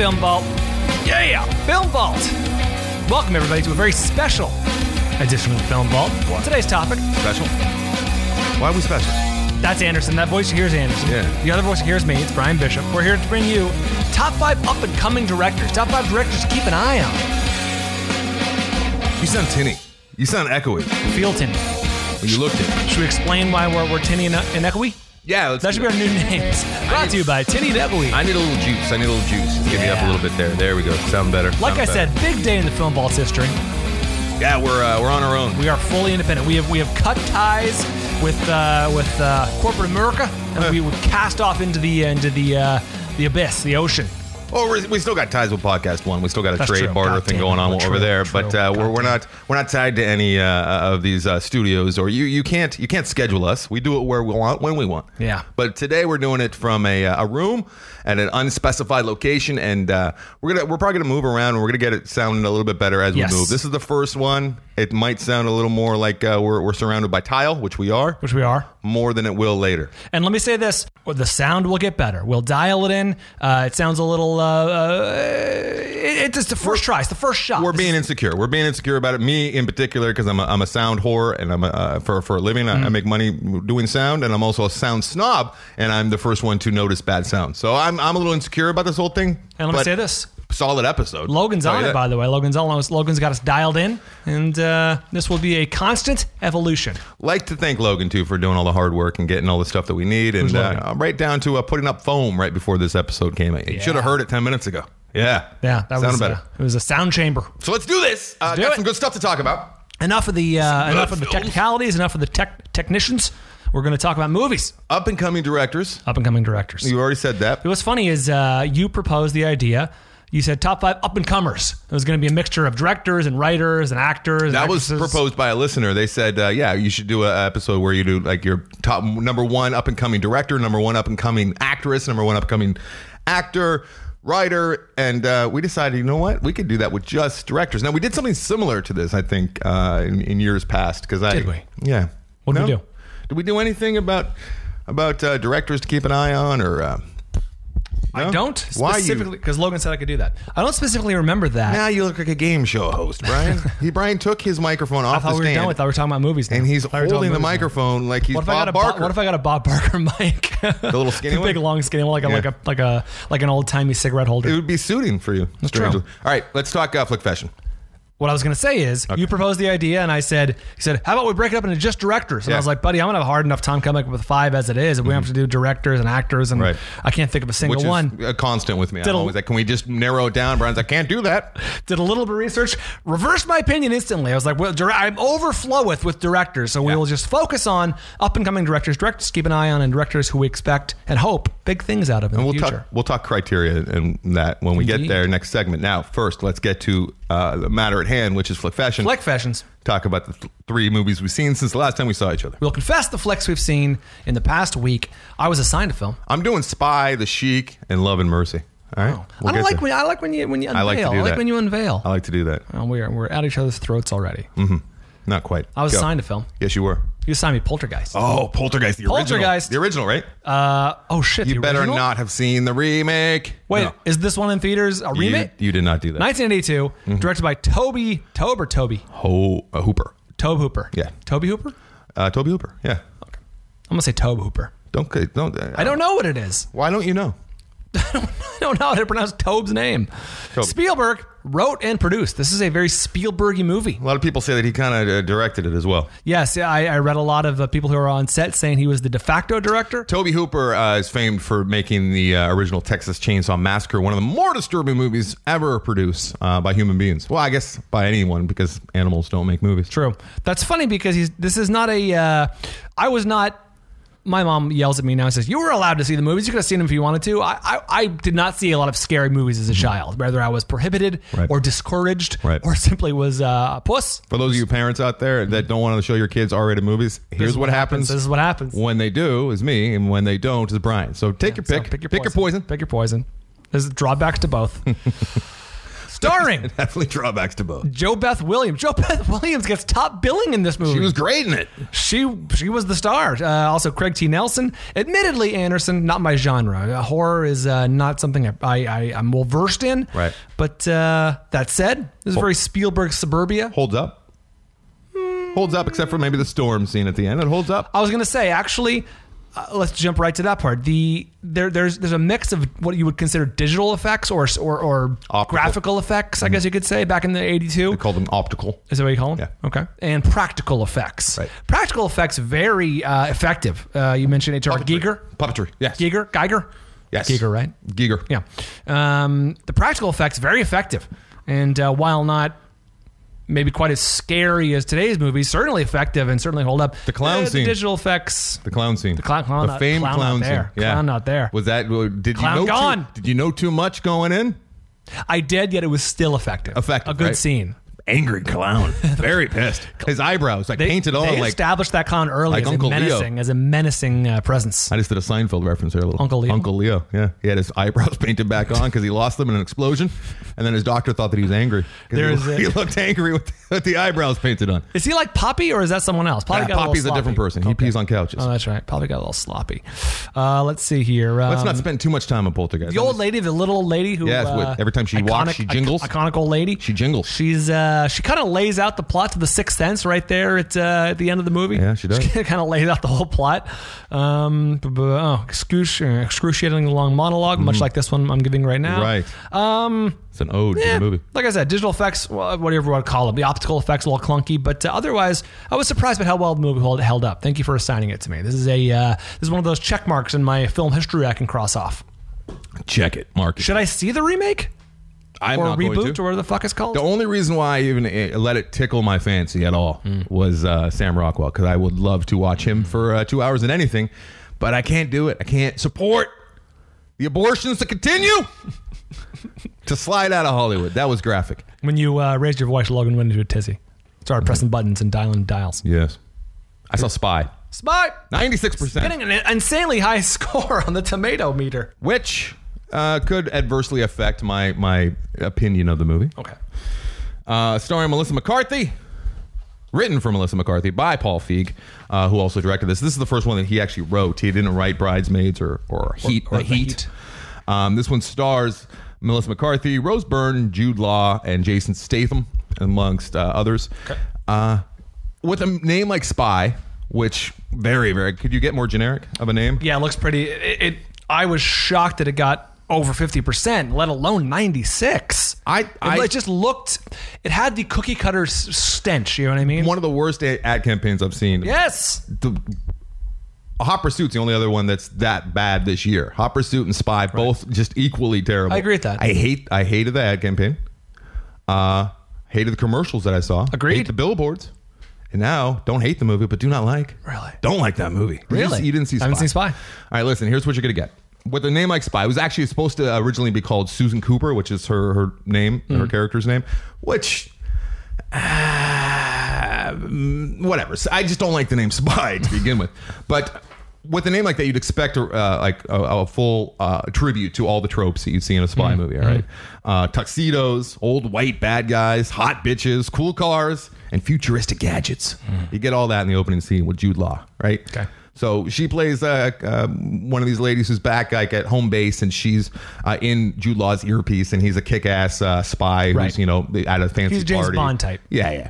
Film Vault. Yeah, Film Vault. Welcome, everybody, to a very special edition of the Film Vault. What? Today's topic. Special? Why are we special? That's Anderson. That voice you hear is Anderson. Yeah. The other voice you hear is me. It's Brian Bishop. We're here to bring you top 5 up-and-coming directors. Top 5 directors to keep an eye on. You sound tinny. You sound echoey. Feel tinny. Well, you look tinny. Should we explain why we're tinny and echoey? Yeah, That should be our new names. Brought to you by Tinny and Echoey. I need a little juice. Give me up a little bit there. There we go. Sound better. Like I said, big day in the Film Vault's history. Yeah, we're on our own. We are fully independent. We have cut ties with corporate America, and we would cast off into the abyss, the ocean. Well, we still got ties with Podcast One. We still got a That's trade true. barter God thing damn going it. on Well, over there. true. But we're not tied to any of these studios, or you can't schedule us. We do it where we want, when we want. Yeah. But today we're doing it from a room at an unspecified location, and we're probably gonna move around, and we're gonna get it sounding a little bit better as we move. This is the first one. It might sound a little more like we're surrounded by tile, which we are. More than it will later. And let me say this: the sound will get better. We'll dial it in. It sounds a little. It's just the first try. It's the first shot. We're being insecure. We're being insecure about it. Me in particular, because I'm a sound whore, and I'm for a living. I make money doing sound, and I'm also a sound snob, and I'm the first one to notice bad sound. So I'm a little insecure about this whole thing. And let me say this: solid episode. Logan's on it, by the way. Logan's got us dialed in, and this will be a constant evolution. Like to thank Logan too for doing all the hard work and getting all the stuff that we need, and right down to putting up foam right before this episode came out. You should have heard it 10 minutes ago. Yeah, that sounded was better. It was a sound chamber. So let's do this. Got some good stuff to talk about. Enough of the technicalities. Enough of the technicians. We're going to talk about movies. Up and coming directors. You already said that. What's funny is you proposed the idea. You said top 5 up-and-comers. It was going to be a mixture of directors and writers and actors. That was proposed by a listener. They said, you should do an episode where you do like your top number 1 up-and-coming director, number 1 up-and-coming actress, number 1 up-and-coming actor, writer, and we decided, you know what? We could do that with just directors. Now, we did something similar to this, I think, in years past. Did we? Yeah. What did we do? Did we do anything about directors to keep an eye on, or... No? I don't specifically, because Logan said I could do that. I don't specifically remember that. Now you look like a game show host, Brian. Brian took his microphone off the stand. I thought we were talking about movies now. And he's holding the microphone like he's Bob Barker. What if I got a Bob Barker mic? The little skinny one? Big, long, skinny one, like an old-timey cigarette holder. It would be suiting for you. That's true. All right, let's talk Flick Fashion. What I was going to say is, you proposed the idea, and he said, how about we break it up into just directors? And I was like, buddy, I'm going to have a hard enough time coming up with 5 as it is. If we have to do directors and actors, and I can't think of a single one. Which is a constant with me. I'm always like, can we just narrow it down? Brian's like, I can't do that. Did a little bit of research, reversed my opinion instantly. I was like, well, I'm overfloweth with directors, so we will just focus on up-and-coming directors to keep an eye on, and directors who we expect and hope big things out of in the future. We'll talk criteria and that when we get there next segment. Now, first, let's get to the matter at hand, which is Flick Fashion. Flick Fashions. Talk about the 3 movies we've seen since the last time we saw each other. We'll confess the flicks we've seen in the past week. I was assigned a film. I'm doing Spy, The Sheik, and Love and Mercy. All right. I like when you unveil. I like when you unveil. I like to do that. We're at each other's throats already. Mm-hmm. Not quite. I was assigned a film. Yes, you were. You assigned me Poltergeist. Oh, Poltergeist, the original. The original, right? Oh shit! You better not have seen the remake. Wait, is this one in theaters a remake? You did not do that. 1982, directed by Tobe Hooper. Tobe Hooper. Yeah. Tobe Hooper. Tobe Hooper. Yeah. Okay. I'm gonna say Tobe Hooper. Don't. I don't know what it is. Why don't you know? I don't know how to pronounce Tobe's name. Tobe. Spielberg wrote and produced. This is a very Spielbergy movie. A lot of people say that he kind of directed it as well. Yes, I read a lot of people who are on set saying he was the de facto director. Tobe Hooper is famed for making the original Texas Chainsaw Massacre, one of the more disturbing movies ever produced by human beings. Well, I guess by anyone, because animals don't make movies. True. That's funny because this is not a... I was not... My mom yells at me now and says, you were allowed to see the movies. You could have seen them if you wanted to. I did not see a lot of scary movies as a child. Whether I was prohibited or discouraged or simply was a puss. For those of you parents out there that don't want to show your kids R-rated movies, here's what happens. This is what happens. When they do is me, and when they don't is Brian. So take your pick. Pick your poison. Pick your poison. There's drawbacks to both. Starring Definitely drawbacks to both. Jo Beth Williams. Jo Beth Williams gets top billing in this movie. She was great in it. She was the star. Also, Craig T. Nelson. Admittedly, Anderson, not my genre. Horror is not something I'm well versed in. Right. But that said, this is very Spielberg suburbia. Holds up. Holds up, except for maybe the storm scene at the end. It holds up. I was going to say, actually, let's jump right to that part. There's a mix of what you would consider digital effects or graphical effects, I guess you could say, back in the 82. They called them optical. Is that what you call them? Yeah. Okay. And practical effects. Right. Practical effects, very effective. You mentioned H.R. Giger. Puppetry. Yes. Geiger? Yes. Giger, right? Giger. Yeah. The practical effects, very effective. And while not maybe quite as scary as today's movies, certainly effective and certainly hold up. The clown scene. The digital effects. The clown scene. The clown famed clown clown not there. scene. Yeah. Clown not there. Was that? Did Clown you know? gone. Did you know too much going in? I did, yet it was still effective. Effective, A good right? scene. Angry clown. Very pissed. His eyebrows painted on They like. established that clown early like as, Uncle as a menacing presence. I just did a Seinfeld reference there a little. Uncle Leo? Uncle Leo, yeah. He had his eyebrows painted back on because he lost them in an explosion. And then his doctor thought that he was angry. He looked angry with the eyebrows painted on. Is he like Poppy or is that someone else? Poppy's a different person. He pees on couches. Oh, that's right. Poppy got a little sloppy. Let's see here. Let's not spend too much time on Poltergeist. The old lady, the little old lady who... Yes, every time she walks, she jingles. Iconic old lady. She jingles. She kind of lays out the plot to The Sixth Sense right there at the end of the movie. Yeah, she does. She kind of lays out the whole plot. Excruciatingly long monologue, much like this one I'm giving right now. Right. It's an ode to the movie. Like I said, digital effects, whatever you want to call them. The optical effects a little clunky, but otherwise, I was surprised by how well the movie held up. Thank you for assigning it to me. This is one of those check marks in my film history I can cross off. Check it, mark it. Should I see the remake? I'm or not reboot, going to. or whatever the fuck it's called? The only reason why I even let it tickle my fancy at all was Sam Rockwell, because I would love to watch him for 2 hours in anything, but I can't do it. I can't support the abortions to continue to slide out of Hollywood. That was graphic. When you raised your voice, Logan went into a tizzy. Started pressing buttons and dialing dials. Yes. I saw Spy. 96%. Getting an insanely high score on the tomato meter. Which could adversely affect my opinion of the movie. Okay. Starring Melissa McCarthy. Written for Melissa McCarthy by Paul Feig, who also directed this. This is the first one that he actually wrote. He didn't write Bridesmaids or Heat. Or The Heat. This one stars Melissa McCarthy, Rose Byrne, Jude Law, and Jason Statham, amongst others. Okay. With a name like Spy, which very, very... Could you get more generic of a name? Yeah, it looks pretty... I was shocked that it got over 50%, let alone 96. It just looked... It had the cookie cutter stench, you know what I mean? One of the worst ad campaigns I've seen. Yes! Hot Pursuit's the only other one that's that bad this year. Hot Pursuit and Spy, both just equally terrible. I agree with that. I hated the ad campaign. Hated the commercials that I saw. Agreed. Hate the billboards. And now, don't hate the movie, but do not like. Really? Don't like that movie. Really? You didn't see Spy. I haven't seen Spy. All right, listen, here's what you're going to get. With a name like Spy, it was actually supposed to originally be called Susan Cooper, which is her name, her character's name, which... whatever. I just don't like the name Spy to begin with. But with a name like that, you'd expect a full tribute to all the tropes that you'd see in a spy movie. All right, tuxedos, old white bad guys, hot bitches, cool cars, and futuristic gadgets. You get all that in the opening scene with Jude Law, right? Okay. So she plays one of these ladies who's back like at home base, and she's in Jude Law's earpiece, and he's a kick-ass spy who's at a fancy party. He's James Bond type. Yeah.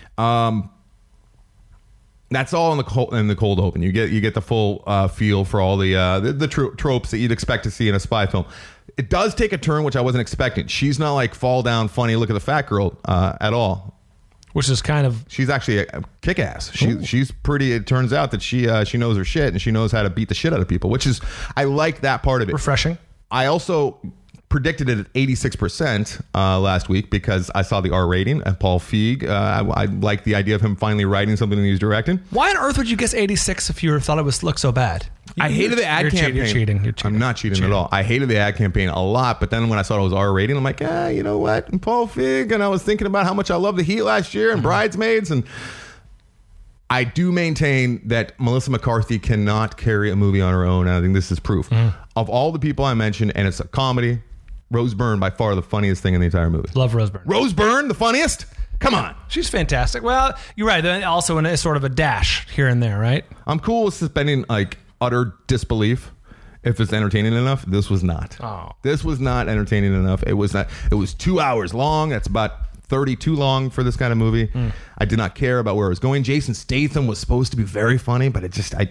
That's all in the cold open. You get the full feel for all the tropes that you'd expect to see in a spy film. It does take a turn, which I wasn't expecting. She's not like fall down, funny, look at the fat girl at all. Which is kind of... She's actually a kick-ass. She's pretty... It turns out that she knows her shit, and she knows how to beat the shit out of people, which is... I like that part of it. refreshing. I also predicted it at 86% last week because I saw the R rating and Paul Feig. I like the idea of him finally writing something that he's directing. Why on earth would you guess 86 if you thought it looked so bad? I hated the ad campaign. You're cheating. I'm not cheating at all. I hated the ad campaign a lot, but then when I saw it was R rating, I'm like, you know what? And Paul Feig, and I was thinking about how much I loved The Heat last year and Bridesmaids, and I do maintain that Melissa McCarthy cannot carry a movie on her own, and I think this is proof. Of all the people I mentioned, and it's a comedy, Rose Byrne, by far the funniest thing in the entire movie. Love Rose Byrne. Rose Byrne, the funniest? Come on. She's fantastic. Well, you're right. Then also in a sort of a dash here and there, right? I'm cool with suspending like utter disbelief if it's entertaining enough. This was not. Oh. This was not entertaining enough. It was not. It was 2 hours long. That's about 30 too long for this kind of movie. I did not care about where it was going. Jason Statham was supposed to be very funny, but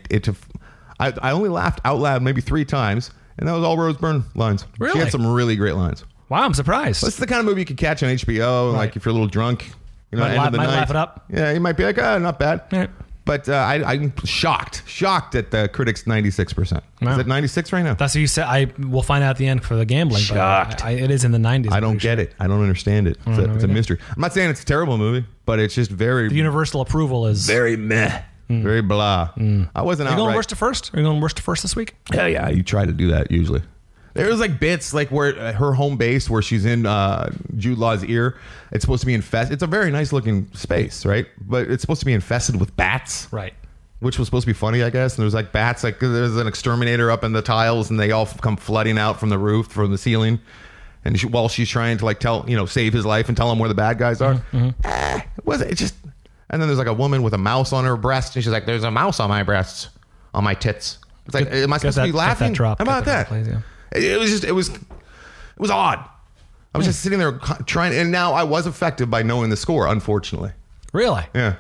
I only laughed out loud maybe 3 times, and that was all Rose Byrne lines. Really? She had some really great lines. Wow, I'm surprised. This is the kind of movie you could catch on HBO, Right. like if you're a little drunk, you know, Might end of the might night. laugh it up. Yeah, you might be like, not bad. Yeah. But I'm shocked at the critics' 96%. Wow. Is it 96 right now? That's what you said. I will find out at the end for the gambling. but Shocked. it is in the 90s. I don't get it. I don't understand it. It's a either. mystery. I'm not saying it's a terrible movie, but it's just very, The universal approval is. very meh, very blah. I wasn't Are you going outright. worst to first? Are you going worst to first this week? Yeah, you try to do that usually. There's like bits like where her home base, where she's in Jude Law's ear. It's supposed to be infested. It's a very nice looking space, right? But it's supposed to be infested with bats. Right. Which was supposed to be funny, I guess. And there's like bats, like there's an exterminator up in the tiles, and they all come flooding out from the roof, from the ceiling. And while she's trying to like save his life and tell him where the bad guys are, it just. And then there's like a woman with a mouse on her breast, and she's like, "There's a mouse on my breasts, on my tits." It's like, am I supposed to be laughing? Drop. How about that? Please, yeah. It was odd. I was just sitting there trying, and now I was affected by knowing the score, unfortunately. Really? Yeah.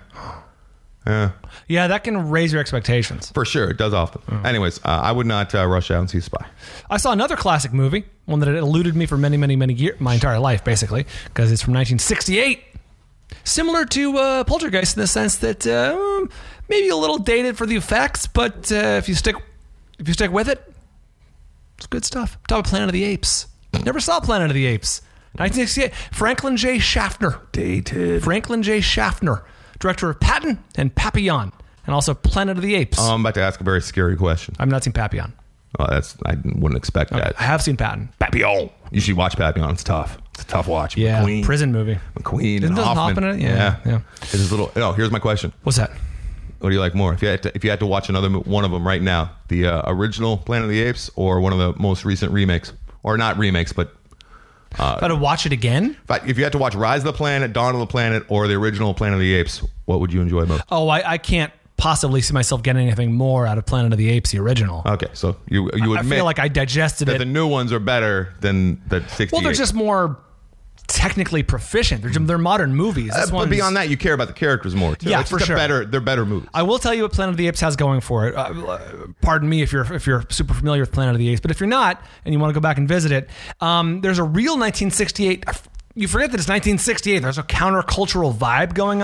Yeah, that can raise your expectations. For sure, it does often. Anyways, I would not rush out and see Spy. I saw another classic movie, one that had eluded me for many, many, many years, my entire life, basically, because it's from 1968. Similar to Poltergeist in the sense that maybe a little dated for the effects, but if you stick with it, it's good stuff. Talk about Planet of the Apes. Never saw Planet of the Apes. 1968. Franklin J. Schaffner. Dated. Franklin J. Schaffner, director of Patton and Papillon, and also Planet of the Apes. I'm about to ask a very scary question. I've not seen Papillon. Oh, I wouldn't expect that. I have seen Patton. Papillon. You should watch Papillon. It's tough. It's a tough watch. Yeah, McQueen. prison movie. McQueen Isn't and Dustin Hoffman. Hoffman in it? Yeah. It's a little. Oh, here's my question. What's that? What do you like more? If you had to watch another one of them right now, the original Planet of the Apes or one of the most recent remakes, or not remakes, but If I had to watch it again? if you had to watch Rise of the Planet, Dawn of the Planet, or the original Planet of the Apes, what would you enjoy most? Oh, I can't possibly see myself getting anything more out of Planet of the Apes, the original. Okay, so you admit I feel like I digested that it. the new ones are better than the 68. Well, they're just more technically proficient. They're modern movies. This but one's- beyond that, you care about the characters more too. Yeah, It's for just sure. They're better movies. I will tell you what Planet of the Apes has going for it. Pardon me if you're super familiar with Planet of the Apes, but if you're not and you want to go back and visit it, there's a real 1968. You forget that it's 1968. There's a countercultural vibe going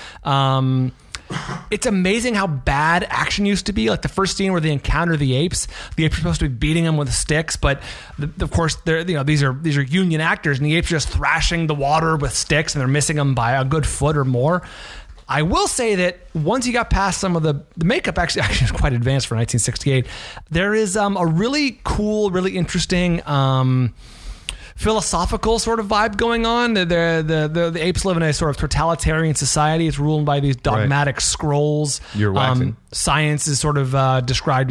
on. It's amazing how bad action used to be. Like the first scene where they encounter the apes are supposed to be beating them with sticks, but of course these are union actors, and the apes are just thrashing the water with sticks, and they're missing them by a good foot or more. I will say that once you got past some of the makeup, actually is quite advanced for 1968. There is a really cool, really interesting philosophical sort of vibe going on. The apes live in a sort of totalitarian society. It's ruled by these dogmatic scrolls. You're waxing. Science is sort of described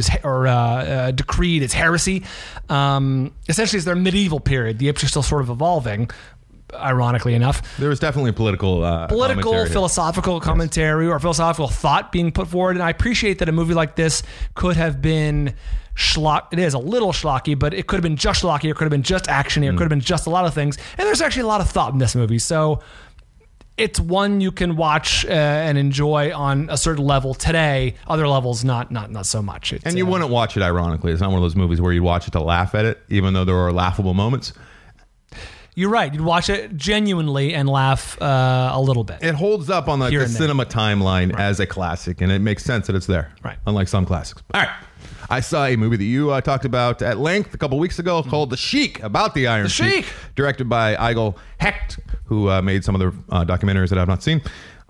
as decreed as heresy. Essentially, it's their medieval period. The apes are still sort of evolving, ironically enough. There was definitely political commentary. Philosophical commentary or philosophical thought being put forward. And I appreciate that a movie like this could have been schlock. It is a little schlocky, but it could have been just schlocky, or it could have been just actiony, or it could have been just a lot of things. And there's actually a lot of thought in this movie. So it's one you can watch and enjoy on a certain level today. Other levels, not so much. And you wouldn't watch it ironically. It's not one of those movies where you watch it to laugh at it, even though there are laughable moments. You're right. You'd watch it genuinely and laugh a little bit. It holds up on the Here and there. cinema timeline as a classic, and it makes sense that it's there. Right. Unlike some classics. All right. I saw a movie that you talked about at length a couple weeks ago called The Sheik, about the Iron Sheik. Directed by Eigil Hecht, who made some of the documentaries that I've not seen.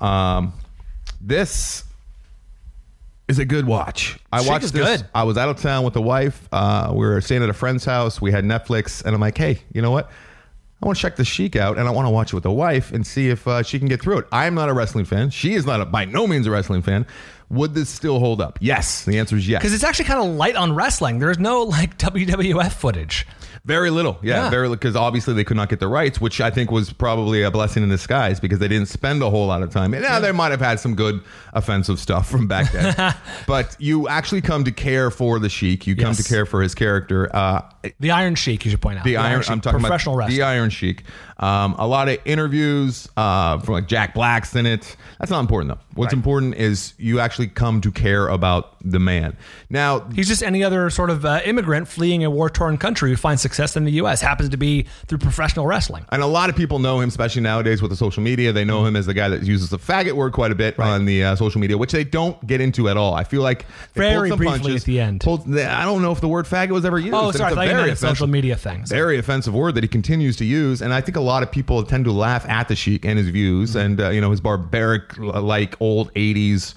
This is a good watch. I watched this. Good. I was out of town with the wife. We were staying at a friend's house. We had Netflix, and I'm like, hey, you know what? I want to check The Sheik out, and I want to watch it with the wife and see if she can get through it. I'm not a wrestling fan. She is not by no means a wrestling fan. Would this still hold up? Yes. The answer is yes. Because it's actually kind of light on wrestling. There's no like WWF footage. Very little, Yeah. very little, because obviously they could not get the rights, which I think was probably a blessing in disguise because they didn't spend a whole lot of time. And they might have had some good offensive stuff from back then, but you actually come to care for the Sheik. You come Yes. to care for his character. The Iron Sheik, you should point out. The Iron. Sheik, I'm talking professional about wrestler. the Iron Sheik. A lot of interviews from like Jack Black's in it. That's not important though. What's important is you actually come to care about the man. Now He's just any other sort of immigrant fleeing a war-torn country who finds success in the U.S. happens to be through professional wrestling. and a lot of people know him, especially nowadays with the social media. They know him as the guy that uses the faggot word quite a bit on the social media, which they don't get into at all. I feel like they Very pulled some briefly punches, at the end. I don't know if the word faggot was ever used. Oh, and sorry. it's I a thought you meant very a social media thing. So- very offensive word that he continues to use, and I think a lot of people tend to laugh at the Sheik and his views, and his barbaric like old 80s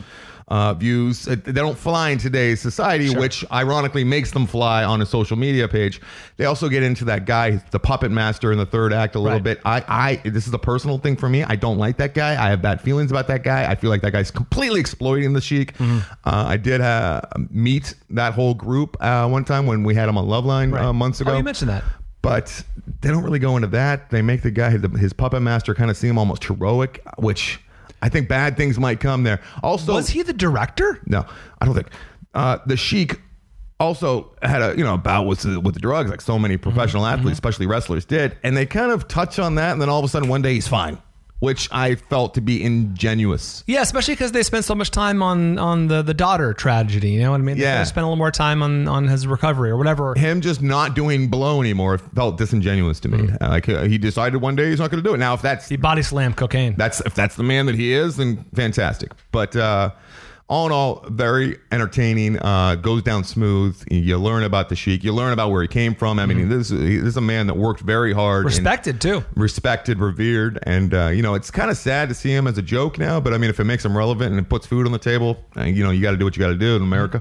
views. They don't fly in today's society, which ironically makes them fly on a social media page. They also get into that guy, the puppet master in the third act a little bit. This is a personal thing for me. I don't like that guy. I have bad feelings about that guy. I feel like that guy's completely exploiting the Sheik. I did meet that whole group one time when we had him on Loveline months ago. Oh, you mentioned that. But they don't really go into that. They make the guy, his puppet master, kind of seem almost heroic, which I think bad things might come there. Also, Was he the director? no, I don't think. The Sheik also had a bout with the drugs, like so many professional athletes, especially wrestlers, did, and they kind of touch on that, and then all of a sudden one day he's fine, which I felt to be ingenuous. Yeah, especially because they spent so much time on the daughter tragedy. You know what I mean? Yeah. They spent a little more time on his recovery or whatever. Him just not doing blow anymore felt disingenuous to me. Like he decided one day he's not going to do it. Now, if that's He body slammed cocaine. if that's the man that he is, then fantastic. But all in all, very entertaining. Goes down smooth. You learn about the Sheik. You learn about where he came from. I mean, this is a man that worked very hard. Respected too. Respected, revered, and it's kind of sad to see him as a joke now. But I mean, if it makes him relevant and it puts food on the table, you got to do what you got to do in America.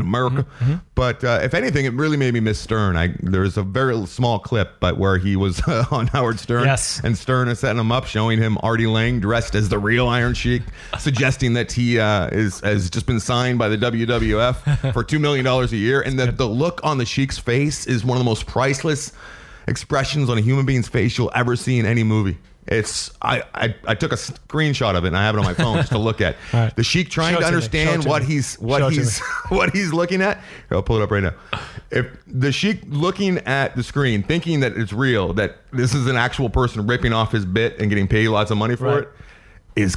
But if anything, it really made me miss Stern. There's a very small clip, but where he was on Howard Stern, Yes. and Stern is setting him up, showing him Artie Lang dressed as the real Iron Sheik, suggesting that he has just been signed by the WWF for $2 million a year, and the look on the Sheik's face is one of the most priceless expressions on a human being's face you'll ever see in any movie. It's I took a screenshot of it and I have it on my phone just to look at. Right. The Sheik trying Show to it to me. understand Show it what to me. he's Show it to me. what he's looking at. Here, I'll pull it up right now. If the Sheik looking at the screen, thinking that it's real, that this is an actual person ripping off his bit and getting paid lots of money for Right. it, is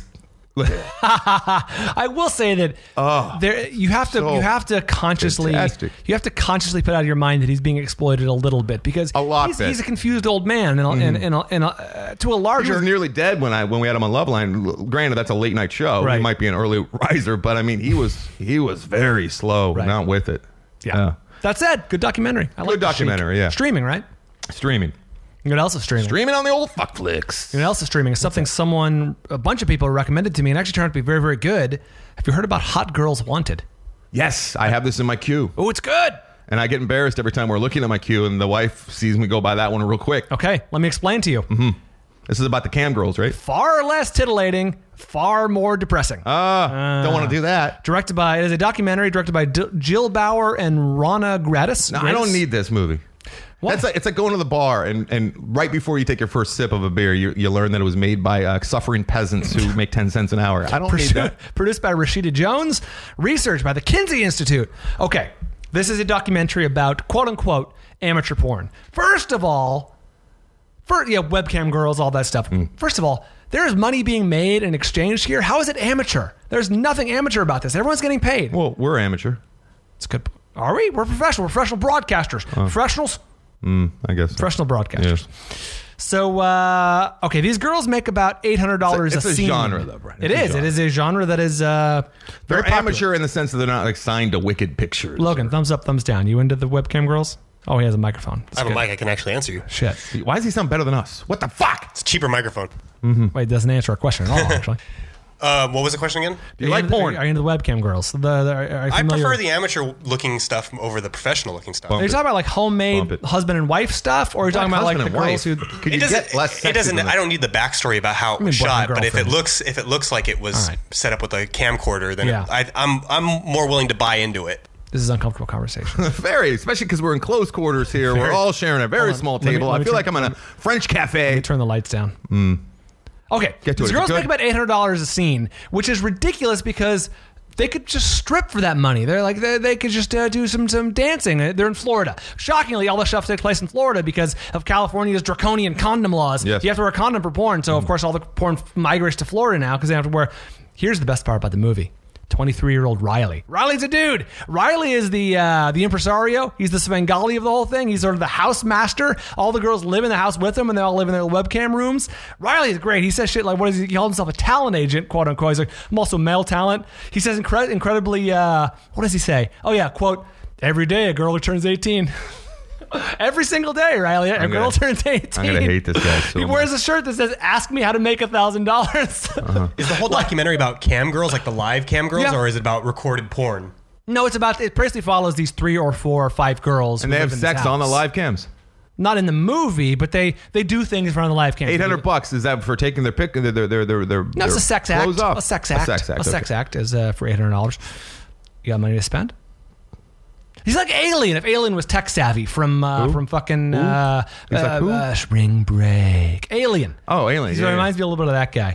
I will say that there you have to consciously fantastic. put out of your mind that he's being exploited a little bit because he's a confused old man and to a he larger was nearly dead when we had him on Loveline. Granted, that's a late night show. Right. He might be an early riser, but I mean, he was very slow, Right. not with it. yeah. That said, good documentary. I like Good The documentary, Sheik. yeah. Streaming, right? Streaming What else is streaming? on the old fuck flicks. You know what else is streaming? It's something a bunch of people recommended to me and actually turned out to be very, very good. Have you heard about Hot Girls Wanted? Yes, I have this in my queue. Oh, it's good. And I get embarrassed every time we're looking at my queue and the wife sees me go by that one real quick. Okay, let me explain to you. This is about the cam girls, right? Far less titillating, far more depressing. Don't want to do that. It is a documentary directed by Jill Bauer and Rana Gradis. No, I don't need this movie. What? It's like going to the bar and right before you take your first sip of a beer, you learn that it was made by suffering peasants who make 10 cents an hour. I don't need that. Produced by Rashida Jones, research by the Kinsey Institute. Okay, this is a documentary about quote unquote amateur porn. First of all, webcam girls, all that stuff. First of all, there is money being made and exchanged here. How is it amateur? There's nothing amateur about this. Everyone's getting paid. Well, we're amateur. It's good. Are we? We're professional. We're professional broadcasters. Professionals. I guess. Professional broadcasters. Yeah. So, okay, these girls make about $800 It's a scene. genre, though, Brian. It is a genre that is very They're popular. amateur in the sense that they're not like signed to Wicked Pictures. Logan, thumbs up, thumbs down. You into the webcam girls? Oh, he has a microphone. That's I have good. a mic. I can actually answer you. Shit. Why does he sound better than us? What the fuck? It's a cheaper microphone. Wait, it doesn't answer our question at all, actually. What was the question again? Do you like porn? Are you into the webcam girls? Are you I familiar? prefer the amateur-looking stuff over the professional-looking stuff. Are you talking about like Bump homemade it. husband and wife stuff, or are you talking about like the Husband and girls who? wife. Could It you doesn't. get less It sexy doesn't. than that? I don't need the backstory about how it was boyfriend, shot. But if it girlfriend. looks like it was All right. set up with a camcorder, then Yeah. I'm more willing to buy into it. This is uncomfortable conversation. Very, especially because we're in close quarters here. We're all sharing a very small Let me- table. let I me feel turn- like I'm in a French cafe. Let me turn the lights down. Okay, Get to these it. girls Good. make about $800 a scene, which is ridiculous because they could just strip for that money. They're like they could just do some dancing. They're in Florida. Shockingly, all the stuff takes place in Florida because of California's draconian condom laws. Yes. You have to wear a condom for porn. So of course, all the porn migrates to Florida now because they have to wear. Here's the best part about the movie. 23-year-old Riley. Riley's a dude. Riley is the impresario. He's the Svengali of the whole thing. He's sort of the house master. All the girls live in the house with him, and they all live in their webcam rooms. Riley is great. He says shit like, he calls himself a talent agent, quote unquote. He's like, I'm also male talent. He says incredibly, what does he say? Oh yeah, quote, every day a girl who turns 18. Every single day, Riley. A girl turns 18. I'm gonna hate this guy so He wears much. a shirt that says, ask me how to make $1,000. Is the whole documentary about cam girls, like the live cam girls, Yeah. or is it about recorded porn? No, it basically follows these 3 or 4 or 5 girls. And who they live have in this sex on the house. live cams. Not in the movie, but they do things in front of the live cam. $800 is that for taking their pic? Their No, it's a sex act. clothes off? A sex act. A sex act is for $800. You got money to spend? He's like Alien. If Alien was tech savvy from fucking He's like who? Spring Break. Alien. Oh, Alien. He reminds me a little bit of that guy.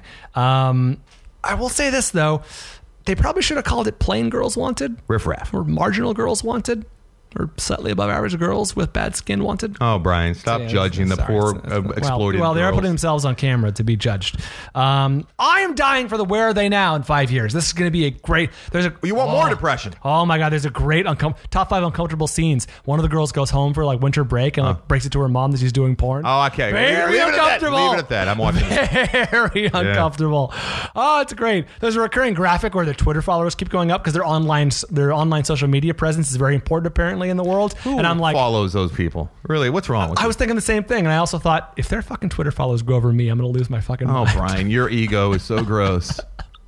I will say this though, they probably should have called it Plain Girls Wanted Riff Raff. or Marginal Girls Wanted. Or slightly above average girls with bad skin wanted. Oh, Brian, stop Yeah, judging the sorry, poor it's- exploited Well, they are girls. putting themselves on camera to be judged. I am dying for the Where Are They Now in 5 years. This is going to be a great. You want more depression? Oh my God! There's a great top 5 uncomfortable scenes. One of the girls goes home for like winter break and like breaks it to her mom that she's doing porn. Oh, okay. Very Leave it at that. uncomfortable. Leave it at that. I'm watching it. Very uncomfortable. Oh, it's great. There's a recurring graphic where their Twitter followers keep going up because their online social media presence is very important apparently in the world. And I'm like, follows those people. Really, what's wrong with I you? was thinking the same thing, and I also thought if their fucking Twitter followers go over me, I'm gonna lose my fucking Oh, mind. Brian, your ego is so gross.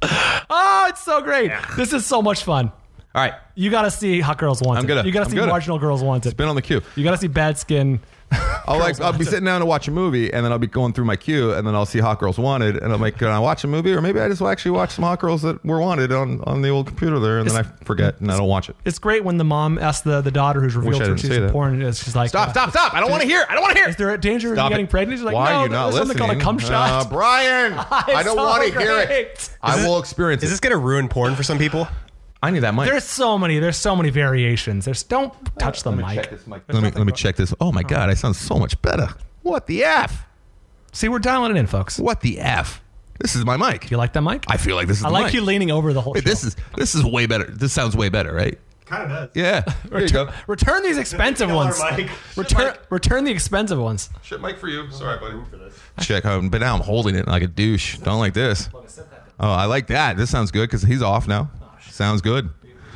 Oh, it's so great. This is so much fun. All right, You got to see Hot Girls Wanted. You got to see gonna. Marginal Girls Wanted. been on the queue. You got to see Bad Skin. I'll be sitting down to watch a movie, and then I'll be going through my queue, and then I'll see Hot Girls Wanted, and I'm like, can I watch a movie, or maybe I just actually watch some Hot Girls that were wanted on the old computer there, and then I forget and I don't watch it. It's great when the mom asks the daughter who's revealed I to her didn't she's say in that. porn, and she's like, Stop! I don't want to hear. I don't want to hear. Is there a danger of Stop you getting it. pregnant? She's like, Why no, are you not there's something listening? called a cum shot. Brian, I don't so want to hear it. great. I will experience Is it. this going to ruin porn for some people? I need that mic. There's so many variations. Don't touch the mic. Let me check this. Oh my God, I sound so much better. What the F? See, we're dialing it in, folks. What the F? This is my mic. You like that mic? I feel like this is I the like mic. you leaning over the whole Wait, show. this is way better. This sounds way better, right? Kind of does. Yeah. There you go. Return these expensive ones. Mic. Return the expensive ones. Shit mic for you. Sorry, buddy. Check. But now I'm holding it like a douche. Don't like this. Oh, I like that. This sounds good because he's off now. Sounds good.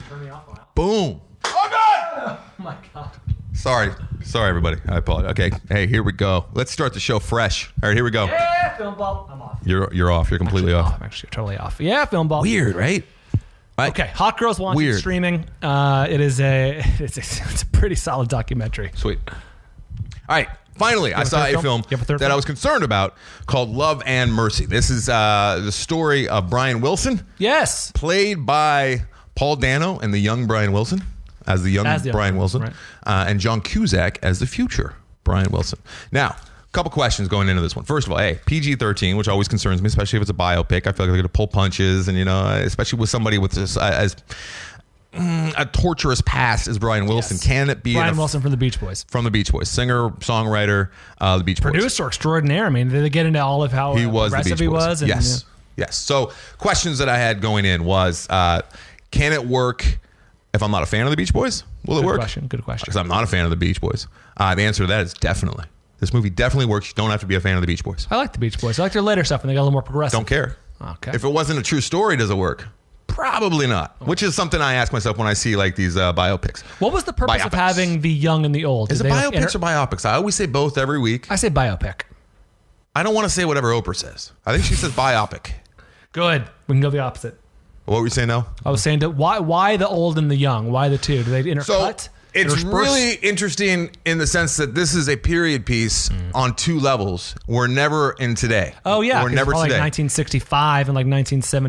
Boom. Oh God! Oh my God. Sorry, everybody. I apologize. Okay, hey, here we go. Let's start the show fresh. All right, here we go. Yeah, film ball. I'm off. You're off. You're completely off. I'm actually totally off. Yeah, film ball. Weird, right? Okay, Hot Girls Wanted Weird. streaming. It's a pretty solid documentary. Sweet. All right. Finally, I have a saw third a film? film You have a third that I film? was concerned about called Love and Mercy. This is the story of Brian Wilson, Yes. played by Paul Dano and the young Brian Wilson as the young Brian Wilson, right. and John Cusack as the future Brian Wilson. Now, a couple questions going into this one. First of all, PG-13, which always concerns me, especially if it's a biopic. I feel like they're going to pull punches, and especially with somebody with this as a torturous past as Brian Wilson. Yes. Can it be Brian Wilson from the Beach Boys. from the Beach Boys, singer, songwriter, the Beach Boys. Producer extraordinaire. I mean, they get into all of how He was the aggressive Beach he Boys. was. And, Yes. Yes. So questions that I had going in was, can it work if I'm not a fan of the Beach Boys? Will it Good work? question. Good question. Because I'm not a fan of the Beach Boys. The answer to that is definitely. This movie definitely works. You don't have to be a fan of the Beach Boys. I like the Beach Boys. I like their later stuff, and they got a little more progressive. Don't care. Okay. If it wasn't a true story, does it work? Probably not. Which is something I ask myself when I see like these biopics. What was the purpose of Biopics. having the young and the old? Is Did it they, like, biopics or biopics? I always say both every week. I say biopic. I don't want to say whatever Oprah says. I think she says biopic. Good. We can go the opposite. What were you saying now? I was saying that why the old and the young? Why the two? Do they intercut? So it's Intersperse? really interesting in the sense that this is a period piece on two levels. We're never in today. Oh yeah, we're 'cause never it's probably today. like 1965 and like 1970.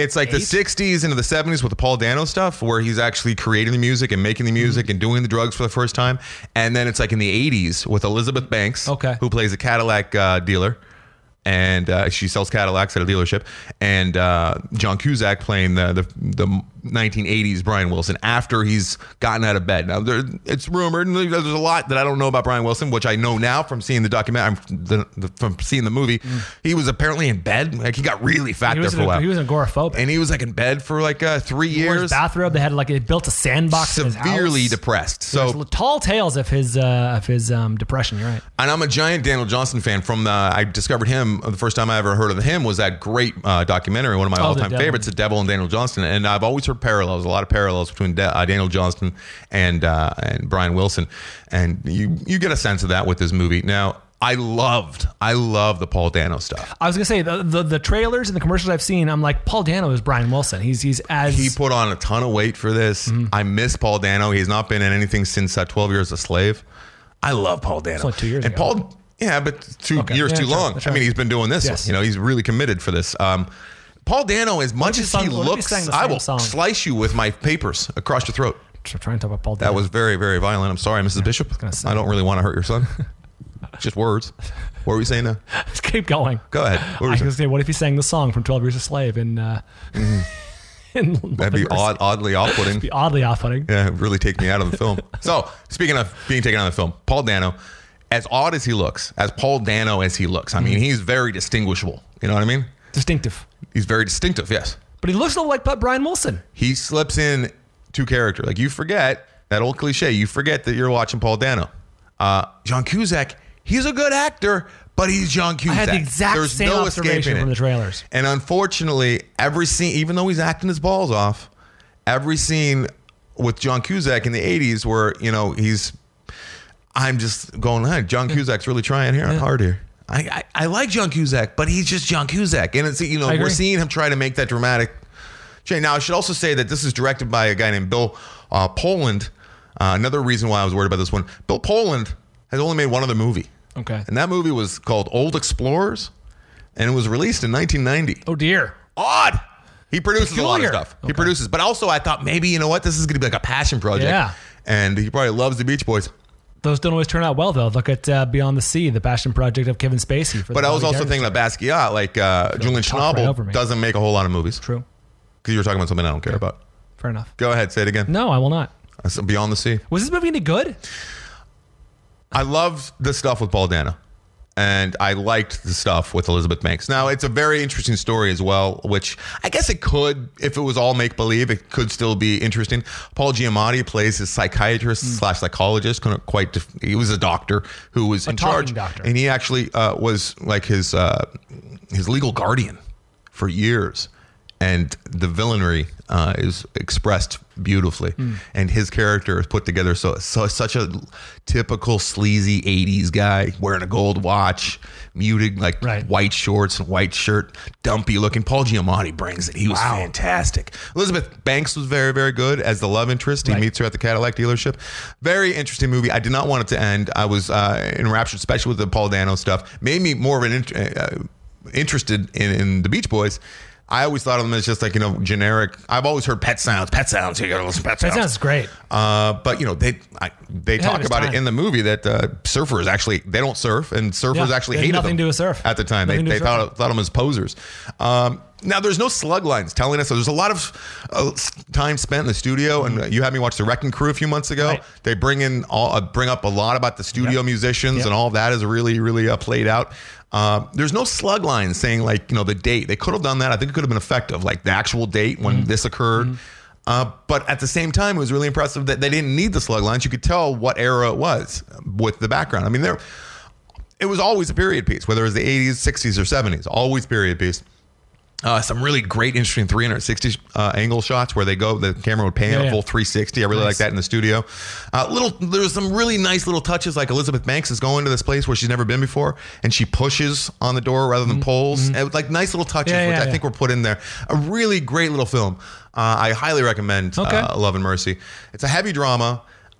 It's like the 60s into the 70s with the Paul Dano stuff where he's actually creating the music and making the music and doing the drugs for the first time. And then it's like in the 80s with Elizabeth Banks, who plays a Cadillac dealer. And she sells Cadillacs at a dealership. And John Cusack playing the 1980s Brian Wilson after he's gotten out of bed. Now, it's rumored, and there's a lot that I don't know about Brian Wilson, which I know now from seeing the documentary, from seeing the movie. He was apparently in bed. Like, he got really fat there for a while. He was agoraphobic. And he was like in bed for like 3 years. He wore his bathrobe. They had like, it built a sandbox in his house. Severely depressed. So there's tall tales of his depression. You're right. And I'm a giant Daniel Johnston fan. I discovered him, the first time I ever heard of him was that great documentary, one of my all-time favorites, The Devil and Daniel Johnston. And I've always heard parallels, a lot of parallels between Daniel Johnston and Brian Wilson. And you get a sense of that with this movie. Now, I love the Paul Dano stuff. I was gonna say the trailers and the commercials I've seen, I'm like, Paul Dano is Brian Wilson. He put on a ton of weight for this. I miss Paul Dano. He's not been in anything since 12 Years a Slave. I love Paul Dano. It's like 2 years and ago. Paul, yeah, but 2 years too long. Right. I mean, he's been doing this. Yes. He's really committed for this. Paul Dano, as much as he looks, I will slice you with my papers across your throat. Trying to talk about Paul Dano. That was very, very violent. I'm sorry, Mrs. Bishop. I don't really want to hurt your son. Just words. What were you saying now? Just keep going. Go ahead. I was going to say, what if he sang the song from 12 Years a Slave in that'd be oddly off-putting. Be oddly off-putting. Yeah, it really take me out of the film. So, speaking of being taken out of the film, Paul Dano, as odd as he looks, as Paul Dano as he looks, I mean, he's very distinguishable. You know what I mean? Distinctive. He's very distinctive, yes. But he looks a little like Brian Wilson. He slips in to character. Like, you forget, that old cliche, you forget that you're watching Paul Dano. John Cusack, he's a good actor, but he's John Cusack. I had the exact same observation from the trailers. And unfortunately, every scene, even though he's acting his balls off, every scene with John Cusack in the 80s where, I'm just going, hey, John Cusack's really trying hard here. I like John Cusack, but he's just John Cusack. And it's, we're seeing him try to make that dramatic change. Now, I should also say that this is directed by a guy named Bill Poland. Another reason why I was worried about this one, Bill Poland has only made one other movie. Okay. And that movie was called Old Explorers, and it was released in 1990. Oh, dear. Odd. He produces a lot of Peculiar. stuff. He produces. But also, I thought maybe, you know what? This is going to be like a passion project. Yeah. And he probably loves the Beach Boys. Those don't always turn out well, though. Look at Beyond the Sea, the passion project of Kevin Spacey. But I was also thinking of Basquiat. Like, Julian Schnabel doesn't make a whole lot of movies. True. Because you were talking about something I don't care about. Fair enough. Go ahead. Say it again. No, I will not. Beyond the Sea. Was this movie any good? I loved the stuff with Paul Dano. And I liked the stuff with Elizabeth Banks. Now, it's a very interesting story as well, which I guess it could, if it was all make-believe, it could still be interesting. Paul Giamatti plays his psychiatrist slash psychologist. He was a doctor who was in charge. Doctor. And he actually was like his legal guardian for years. And the villainy is expressed beautifully, and his character is put together so such a typical sleazy '80s guy wearing a gold watch, muted white shorts and white shirt, dumpy looking. Paul Giamatti brings it. He was fantastic. Elizabeth Banks was very, very good as the love interest. He meets her at the Cadillac dealership. Very interesting movie. I did not want it to end. I was enraptured, especially with the Paul Dano stuff. Made me more of an interested in the Beach Boys. I always thought of them as just like, generic. I've always heard Pet Sounds. You gotta listen to Pet Sounds. That sounds great. But they talk about it in the movie that surfers actually, they don't surf, and surfers actually hated them. Nothing to do with surf at the time. They thought them as posers. Now, there's no slug lines telling us. So there's a lot of time spent in the studio, and you had me watch The Wrecking Crew a few months ago. Right. They bring up a lot about the studio musicians, and all that is really, really played out. There's no slug lines saying the date. They could have done that. I think it could have been effective, like the actual date when this occurred. But at the same time, it was really impressive that they didn't need the slug lines. You could tell what era it was with the background. I mean, it was always a period piece, whether it was the 80s, 60s, or 70s, always period piece. Some really great, interesting 360 angle shots where the camera would pan a full 360. I really like that in the studio. There's some really nice little touches, like Elizabeth Banks is going to this place where she's never been before, and she pushes on the door rather than pulls. And like nice little touches, which I think were put in there. A really great little film. I highly recommend Love and Mercy. It's a heavy drama.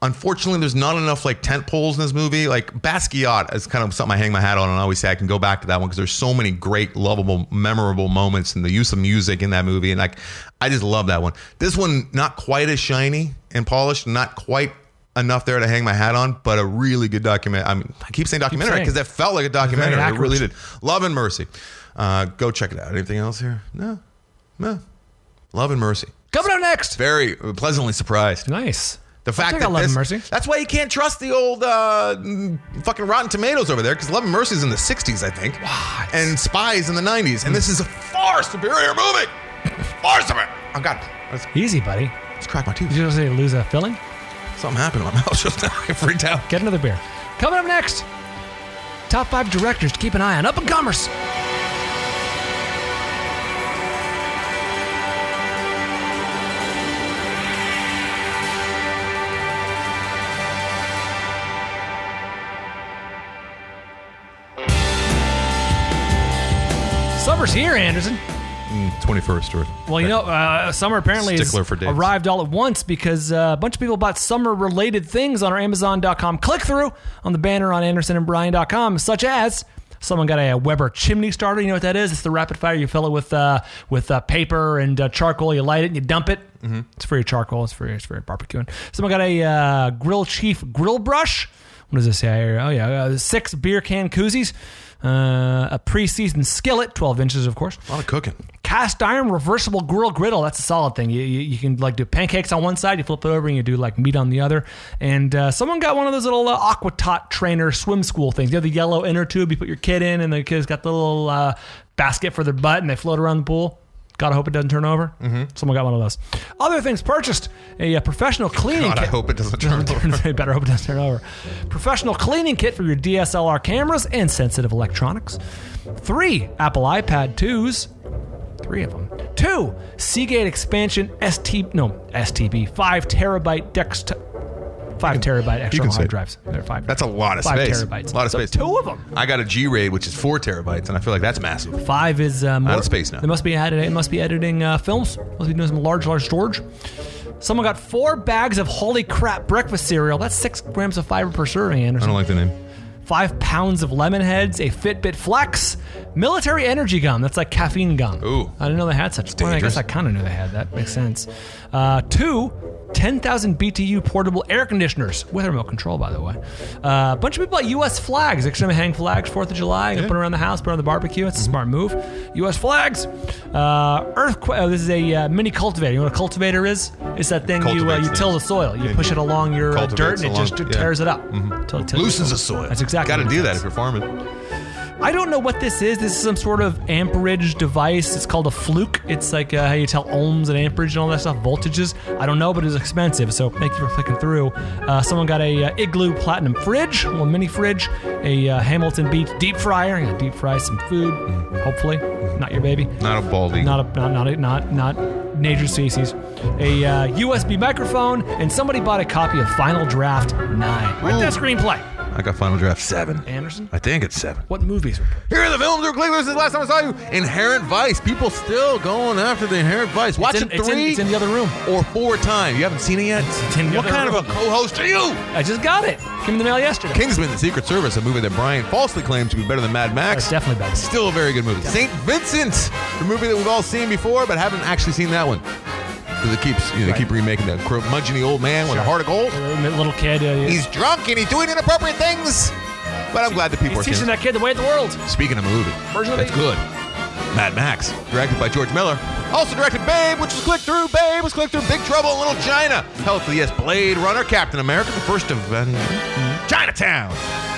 Unfortunately, there's not enough like tent poles in this movie. Like Basquiat is kind of something I hang my hat on, and I always say I can go back to that one because there's so many great, lovable, memorable moments and the use of music in that movie, and like I just love that one. This one not quite as shiny and polished, not quite enough there to hang my hat on, but a really good document. I mean, I keep saying documentary because that felt like a documentary. It really did. Love and Mercy. Go check it out. Anything else here? No. Love and Mercy. Coming up next. Very pleasantly surprised. Nice. The fact that Love and Mercy. That's why you can't trust the old fucking Rotten Tomatoes over there, because Love and Mercy's in the 60s, I think. What? And Spies in the 90s. And this is a far superior movie. Far superior. Oh, God. Easy, buddy. Let's crack my tooth. Did you just say lose a filling? Something happened in my mouth just now. I freaked out. Get another beer. Coming up next. Top 5 directors to keep an eye on. Up and comers. Summer's here, Anderson. 21st. Or Well, you know, summer apparently has Stickler for dates. arrived all at once because a bunch of people bought summer-related things on our Amazon.com click-through on the banner on AndersonandBryan.com, such as someone got a Weber chimney starter. You know what that is? It's the rapid fire. You fill it with paper and charcoal. You light it and you dump it. Mm-hmm. It's for your charcoal. It's for your barbecuing. Someone got a Grill Chief grill brush. What does this say here? Oh, yeah. 6 beer can koozies. A pre-seasoned skillet, 12 inches, of course. A lot of cooking. Cast iron reversible griddle. That's a solid thing. You can like do pancakes on one side, you flip it over, and you do like meat on the other. And someone got one of those little Aquatot trainer swim school things. You have the yellow inner tube you put your kid in, and the kid's got the little basket for their butt, and they float around the pool. Gotta hope it doesn't turn over. Mm-hmm. Someone got one of those. Other things purchased: a professional cleaning kit. I hope it doesn't turn over. Better hope it doesn't turn over. Professional cleaning kit for your DSLR cameras and sensitive electronics. 3 Apple iPad 2s. 3 of them. 2 Seagate Expansion STB 5 terabyte desktop. 5 terabyte external hard drives. They're 5. That's a lot of 5 space. terabytes. A lot of space. 2 of them. I got a G-Raid, which is 4 terabytes, and I feel like that's massive. 5 is more. Out of space now. It must be editing films. Must be doing some large storage. Someone got 4 bags of holy crap breakfast cereal. That's 6 grams of fiber per serving, Anderson. I don't like the name. 5 pounds of lemon heads, a Fitbit Flex, military energy gum. That's like caffeine gum. Ooh. I didn't know they had such. Well, I guess I kind of knew they had that. Makes sense. 2 10,000 BTU portable air conditioners with remote control, by the way. A bunch of people bought U.S. flags. Extremely hang flags, 4th of July. You can put it around the house, put it on the barbecue. It's a smart move. U.S. flags. Earthquake. This is a mini cultivator. You know what a cultivator is? It's that thing you till the soil. You push it along your dirt and it just tears it up. Mm-hmm. Loosens the soil. That's exactly. Got to do that if you're farming. I don't know what this is. This is some sort of amperage device. It's called a fluke. It's like how you tell ohms and amperage and all that stuff, voltages. I don't know, but it's expensive. So thank you for clicking through. Someone got a Igloo Platinum fridge, a little mini fridge, a Hamilton Beach deep fryer. I'm gonna deep fry some food. Hopefully, not your baby. Not a baldy. Not nature's feces. A USB microphone, and somebody bought a copy of Final Draft 9. Right there, screenplay. I got Final Draft 7. Anderson? I think it's 7. What movies were put? Here are the films we're clicking. This is the last time I saw you. Inherent Vice. People still going after the Inherent Vice. Watch it 3 it's in the other room. or 4 times. You haven't seen it yet? It's in the What other kind room. of a co-host are you? I just got it. Came in the mail yesterday. Kingsman: The Secret Service, a movie that Brian falsely claims to be better than Mad Max. It's definitely better. Still a very good movie. St. Vincent, the movie that we've all seen before, but haven't actually seen that one. Because it keeps, they keep remaking that curmudgeon-y old man with a heart of gold. Little kid. He's drunk and he's doing inappropriate things. But I'm glad that people are teaching seeing that kid the way of the world. Speaking of a movie, Version of that's it. good. Mad Max, directed by George Miller. Also directed Babe, which was clicked through. Babe was clicked through. Big Trouble in Little China. Hopefully, yes, Blade Runner, Captain America, the first of Chinatown.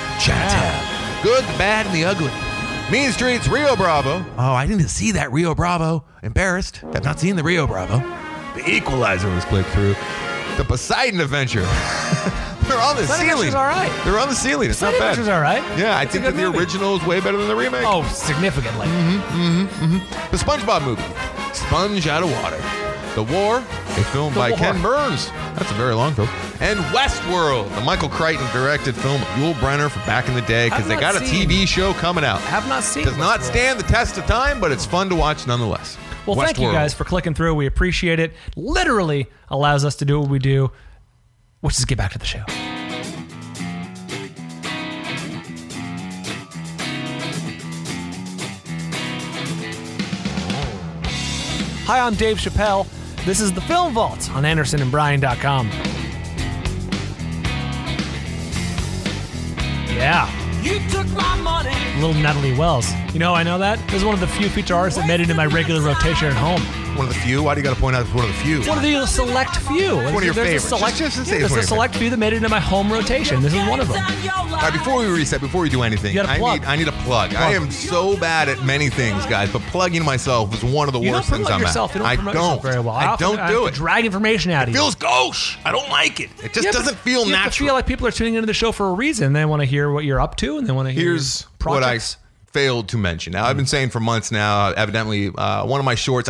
Good, the bad, and the ugly. Mean Streets, Rio Bravo. Oh, I didn't see that Rio Bravo. Embarrassed. Have not seen the Rio Bravo. The Equalizer was clicked through. The Poseidon Adventure. They're on the ceiling. Adventure's all right. They're on the ceiling. It's not bad. Adventure's all right. Yeah, I It's a think that good the movie. original is way better than the remake. Oh, significantly. The SpongeBob movie, Sponge Out of Water. The War, a film by War. Ken Burns. That's a very long film. And Westworld, the Michael Crichton directed film of Yul Brynner from back in the day, because I've they not got a seen- TV show coming out. Have not seen. Does not Westworld. stand the test of time, but it's fun to watch nonetheless. Well, thank you Westworld. guys for clicking through. We appreciate it. Literally allows us to do what we do. Let's just get back to the show. Hi, I'm Dave Chappelle. This is the Film Vault on AndersonandBryan.com. Yeah. You took my money. Little Natalie Wells. You know how I know that? This is one of the few feature artists that made it into my regular rotation at home. One of the few? Why do you got to point out it's one of the few? One of the select few. One of your There's favorites. A select, Just say yeah, it's there's one a of your select few that made it into my home rotation. This is one of them. All right, before we reset, before we do anything, You gotta plug. I need a plug. I am so bad at many things, guys, but plugging myself is one of the You don't worst things promote I'm yourself. at. You don't I promote don't. yourself very well. I don't have do to it. drag information out of you. Feels gauche. I don't like it. It just Yeah, but doesn't feel you have to natural. feel like people are tuning into the show for a reason. They want to hear what you're up to, and they want to hear Here's your what I projects. failed to mention. Now, I've been saying for months now, evidently, one of my shorts,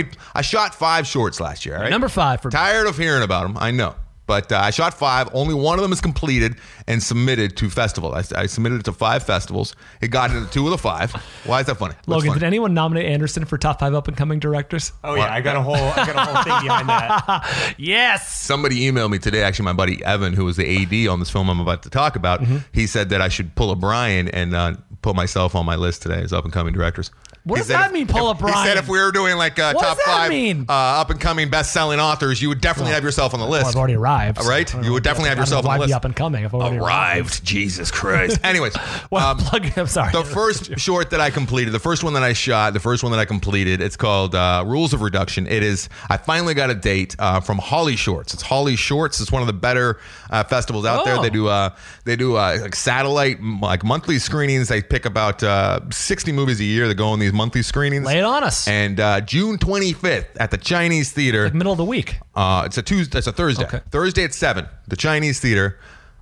I shot 5 shorts last year. All right? Number 5 for Tired of hearing about them, I know. But I shot 5. Only one of them is completed and submitted to festivals. I submitted it to 5 festivals. It got into 2 of the 5. Why is that funny? What's Logan, funny? did anyone nominate Anderson for top 5 up and coming directors? Oh yeah, I got a whole thing behind that. Yes. Somebody emailed me today, actually my buddy Evan, who was the AD on this film I'm about to talk about. He said that I should pull a Brian and put myself on my list today as up-and-coming directors. What He does said that if- mean, pull a He Brian? said if we were doing like What top does that 5 mean? up-and-coming best-selling authors, you would definitely have yourself on the list. Well, I've already arrived. All right? I don't You know would definitely have yourself on why the be list. up and coming if I already Arrived. Jesus Christ. Anyways. Well, I'm sorry. The first short that I completed, the first one that I shot, the first one that I completed, it's called Rules of Reduction. I finally got a date from Holly Shorts. It's Holly Shorts. It's one of the better festivals out there. Oh. They do like satellite, like monthly screenings. They pick about 60 movies a year that go on these monthly screenings. Lay it on us. And June 25th at the Chinese Theater. Like middle of the week. It's a Tuesday. It's a Thursday. Okay. Thursday at 7. The Chinese Theater.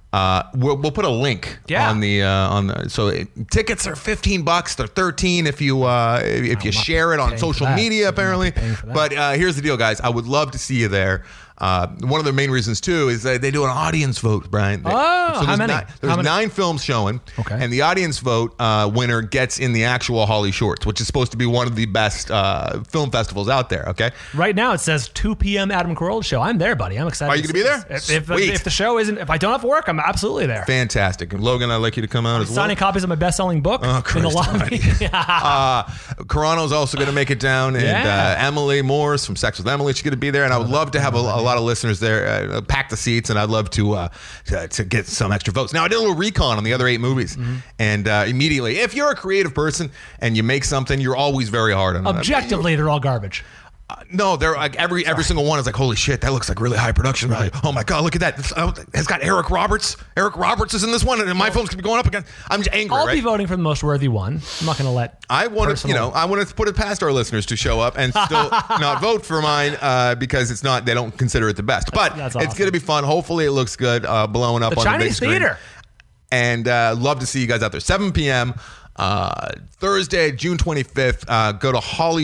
We'll put a link on the so tickets are $15. They're $13 if you share it on paying social for that. media apparently. I'm not paying for that. But here's the deal, guys. I would love to see you there. One of the main reasons too is that they do an audience vote, Brian. How there's many? There's How many? 9 films showing, Okay. and the audience vote winner gets in the actual Holly Shorts, which is supposed to be one of the best film festivals out there. Okay. Right now it says 2 p.m. Adam Carolla show. I'm there, buddy. I'm excited. Are you to gonna be see there? this. Sweet. If the show isn't, if I don't have to work, I'm absolutely there. Fantastic. And Logan, I'd like you to come out as well. Signing copies of my best-selling book in the Christ lobby. Carano's also going to make it down, and Yeah. Emily Morse from Sex with Emily, she's going to be there, and I would love to have a lot of listeners there. Pack the seats, and I'd love to get some extra votes. Now, I did a little recon on the other 8 movies, and immediately, if you're a creative person and you make something, you're always very hard on it. Objectively, they're all garbage. No, they're like every single one is like, holy shit, that looks like really high production value. Oh my god, look at that! It's got Eric Roberts. Eric Roberts is in this one, and my film's gonna be going up again. I'm just angry. I'll right? be voting for the most worthy one. I'm not going to let. I want to, personal- I want to put it past our listeners to show up and still not vote for mine because it's not. They don't consider it the best. But That's it's awesome. going to be fun. Hopefully, it looks good, blowing up The on the big Chinese screen. Theater. And love to see you guys out there. 7 p.m. Thursday, June 25th. Go to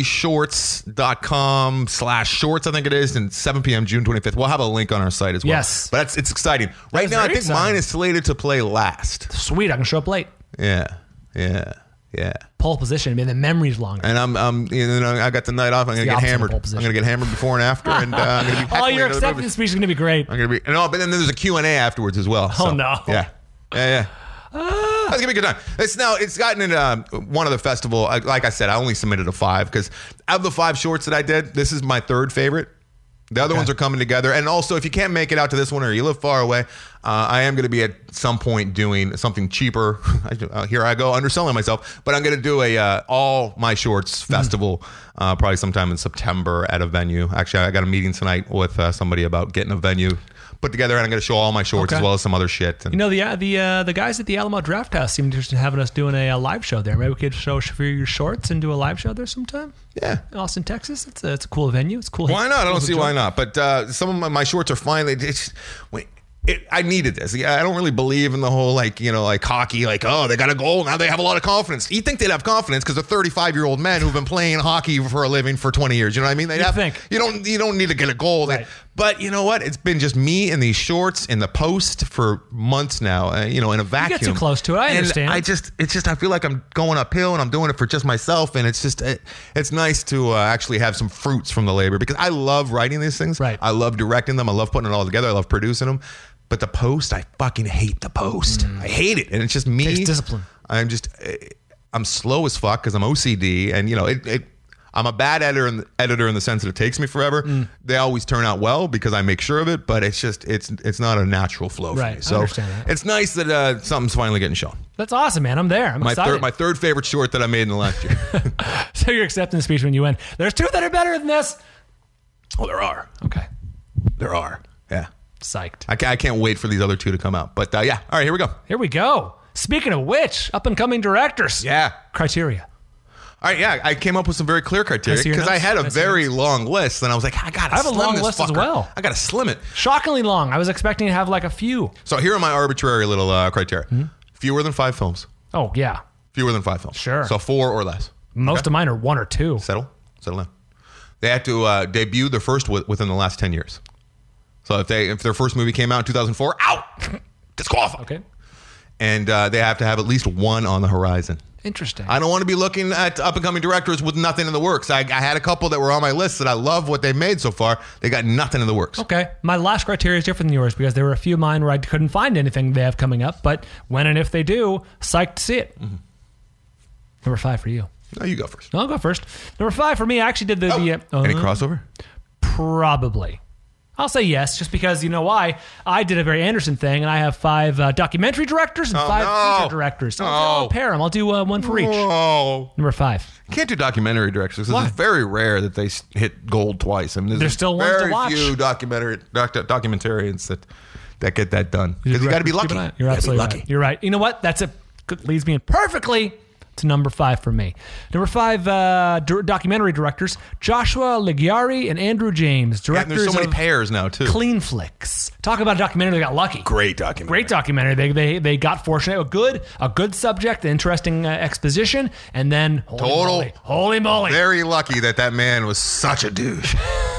hollyshorts.com/shorts, I think it is, and 7 p.m. June 25th. We'll have a link on our site as well. Yes. But it's exciting. Right is now, I very think mine exciting. is slated to play last. Sweet, I can show up late. Yeah. Pole position. I mean, the memory's longer. And I got the night off. I'm gonna the get opposite of hammered. pole I'm position. gonna get hammered before and after, and I'm gonna be. Oh, heckling your other acceptance movies. speech is going to be great. I'm gonna be but then there's a Q&A afterwards as well. Oh, so, no. Yeah. That's gonna be a good time. It's gotten in one of the festival. Like I said, I only submitted a 5 because out of the 5 shorts that I did, this is my 3rd favorite. The other ones are coming together. And also, if you can't make it out to this one or you live far away, I am going to be at some point doing something cheaper. Here I go, underselling myself. But I'm going to do a all my shorts festival probably sometime in September at a venue. Actually, I got a meeting tonight with somebody about getting a venue put together, and I'm going to show all my shorts Okay. as well as some other shit. And You know, the guys at the Alamo Draft House seem interested in having us doing a live show there. Maybe we could show your shorts and do a live show there sometime. yeah. In Austin, Texas. It's a cool venue. It's cool. Why not? I don't cool see to why join. not. But some of my shorts are finally. I needed this. I don't really believe in the whole like hockey. Like, oh, they got a goal now. They have a lot of confidence. You'd think they'd have confidence because they're 35-year-old men who've been playing hockey for a living for 20 years. You know what I mean? You'd think. You don't need to get a goal. Right. But you know what? It's been just me in these shorts in the post for months now. In a vacuum. too close to it. I And understand. I feel like I'm going uphill and I'm doing it for just myself. And it's just it's nice to actually have some fruits from the labor because I love writing these things. Right. I love directing them. I love putting it all together. I love producing them. But the Post, I fucking hate the Post. I hate it, and it's just me. Takes discipline. I'm slow as fuck because I'm OCD, and I'm a bad editor in the sense that it takes me forever. They always turn out well because I make sure of it, but it's not a natural flow for Right, me. I So understand that. it's nice that something's finally getting shown. That's awesome, man. I'm there. I'm excited. My third favorite short that I made in the last year. So your acceptance speech when you win. There's 2 that are better than this. Oh, there are. Okay. There are. Yeah. Psyched. I can't wait for these other 2 to come out. But yeah. All right, here we go. Here we go. Speaking of which, up and coming directors. Yeah. Criteria. All right, yeah, I came up with some very clear criteria see your because I notes? had Can a I see your very notes? long list, and I was like, I gotta have a slim long this list as fucker. well. I gotta slim it. Shockingly long. I was expecting to have like a few. So here are my arbitrary little criteria: fewer than 5 films. Oh, yeah. Fewer than 5 films. Sure. So 4 or less. Most of mine are 1 or 2. Settle in. They have to debut their first within the last 10 years. So if their first movie came out in 2004, out, disqualified. Okay. And they have to have at least 1 on the horizon. Interesting. I don't want to be looking at up-and-coming directors with nothing in the works. I had a couple that were on my list that I love what they made so far. They got nothing in the works. Okay. My last criteria is different than yours because there were a few of mine where I couldn't find anything they have coming up, but when and if they do, psyched to see it. Number 5 for you. No, you go first. I'll go first. Number 5 for me, I actually did Any crossover? Probably. I'll say yes, just because you know why. I did a very Anderson thing, and I have 5 documentary directors and 5 feature directors. So I'll pair them. I'll do 1 for each. Oh. Number 5. You can't do documentary directors because Why? it's very rare that they hit gold twice. I mean, There's still ones to very watch. few documentarians that get that done because you got to be lucky. You're absolutely lucky. right. You're right. You know what? That's it. Leads me in perfectly to number 5 for me. Number 5, documentary directors: Joshua Ligiari and Andrew James. Yeah, and Directors there's so many of pairs now too. Clean Flicks. Talk about a documentary that got lucky. Great documentary. Great documentary. They got fortunate. A good subject, interesting exposition, and then holy moly. Very lucky that man was such a douche,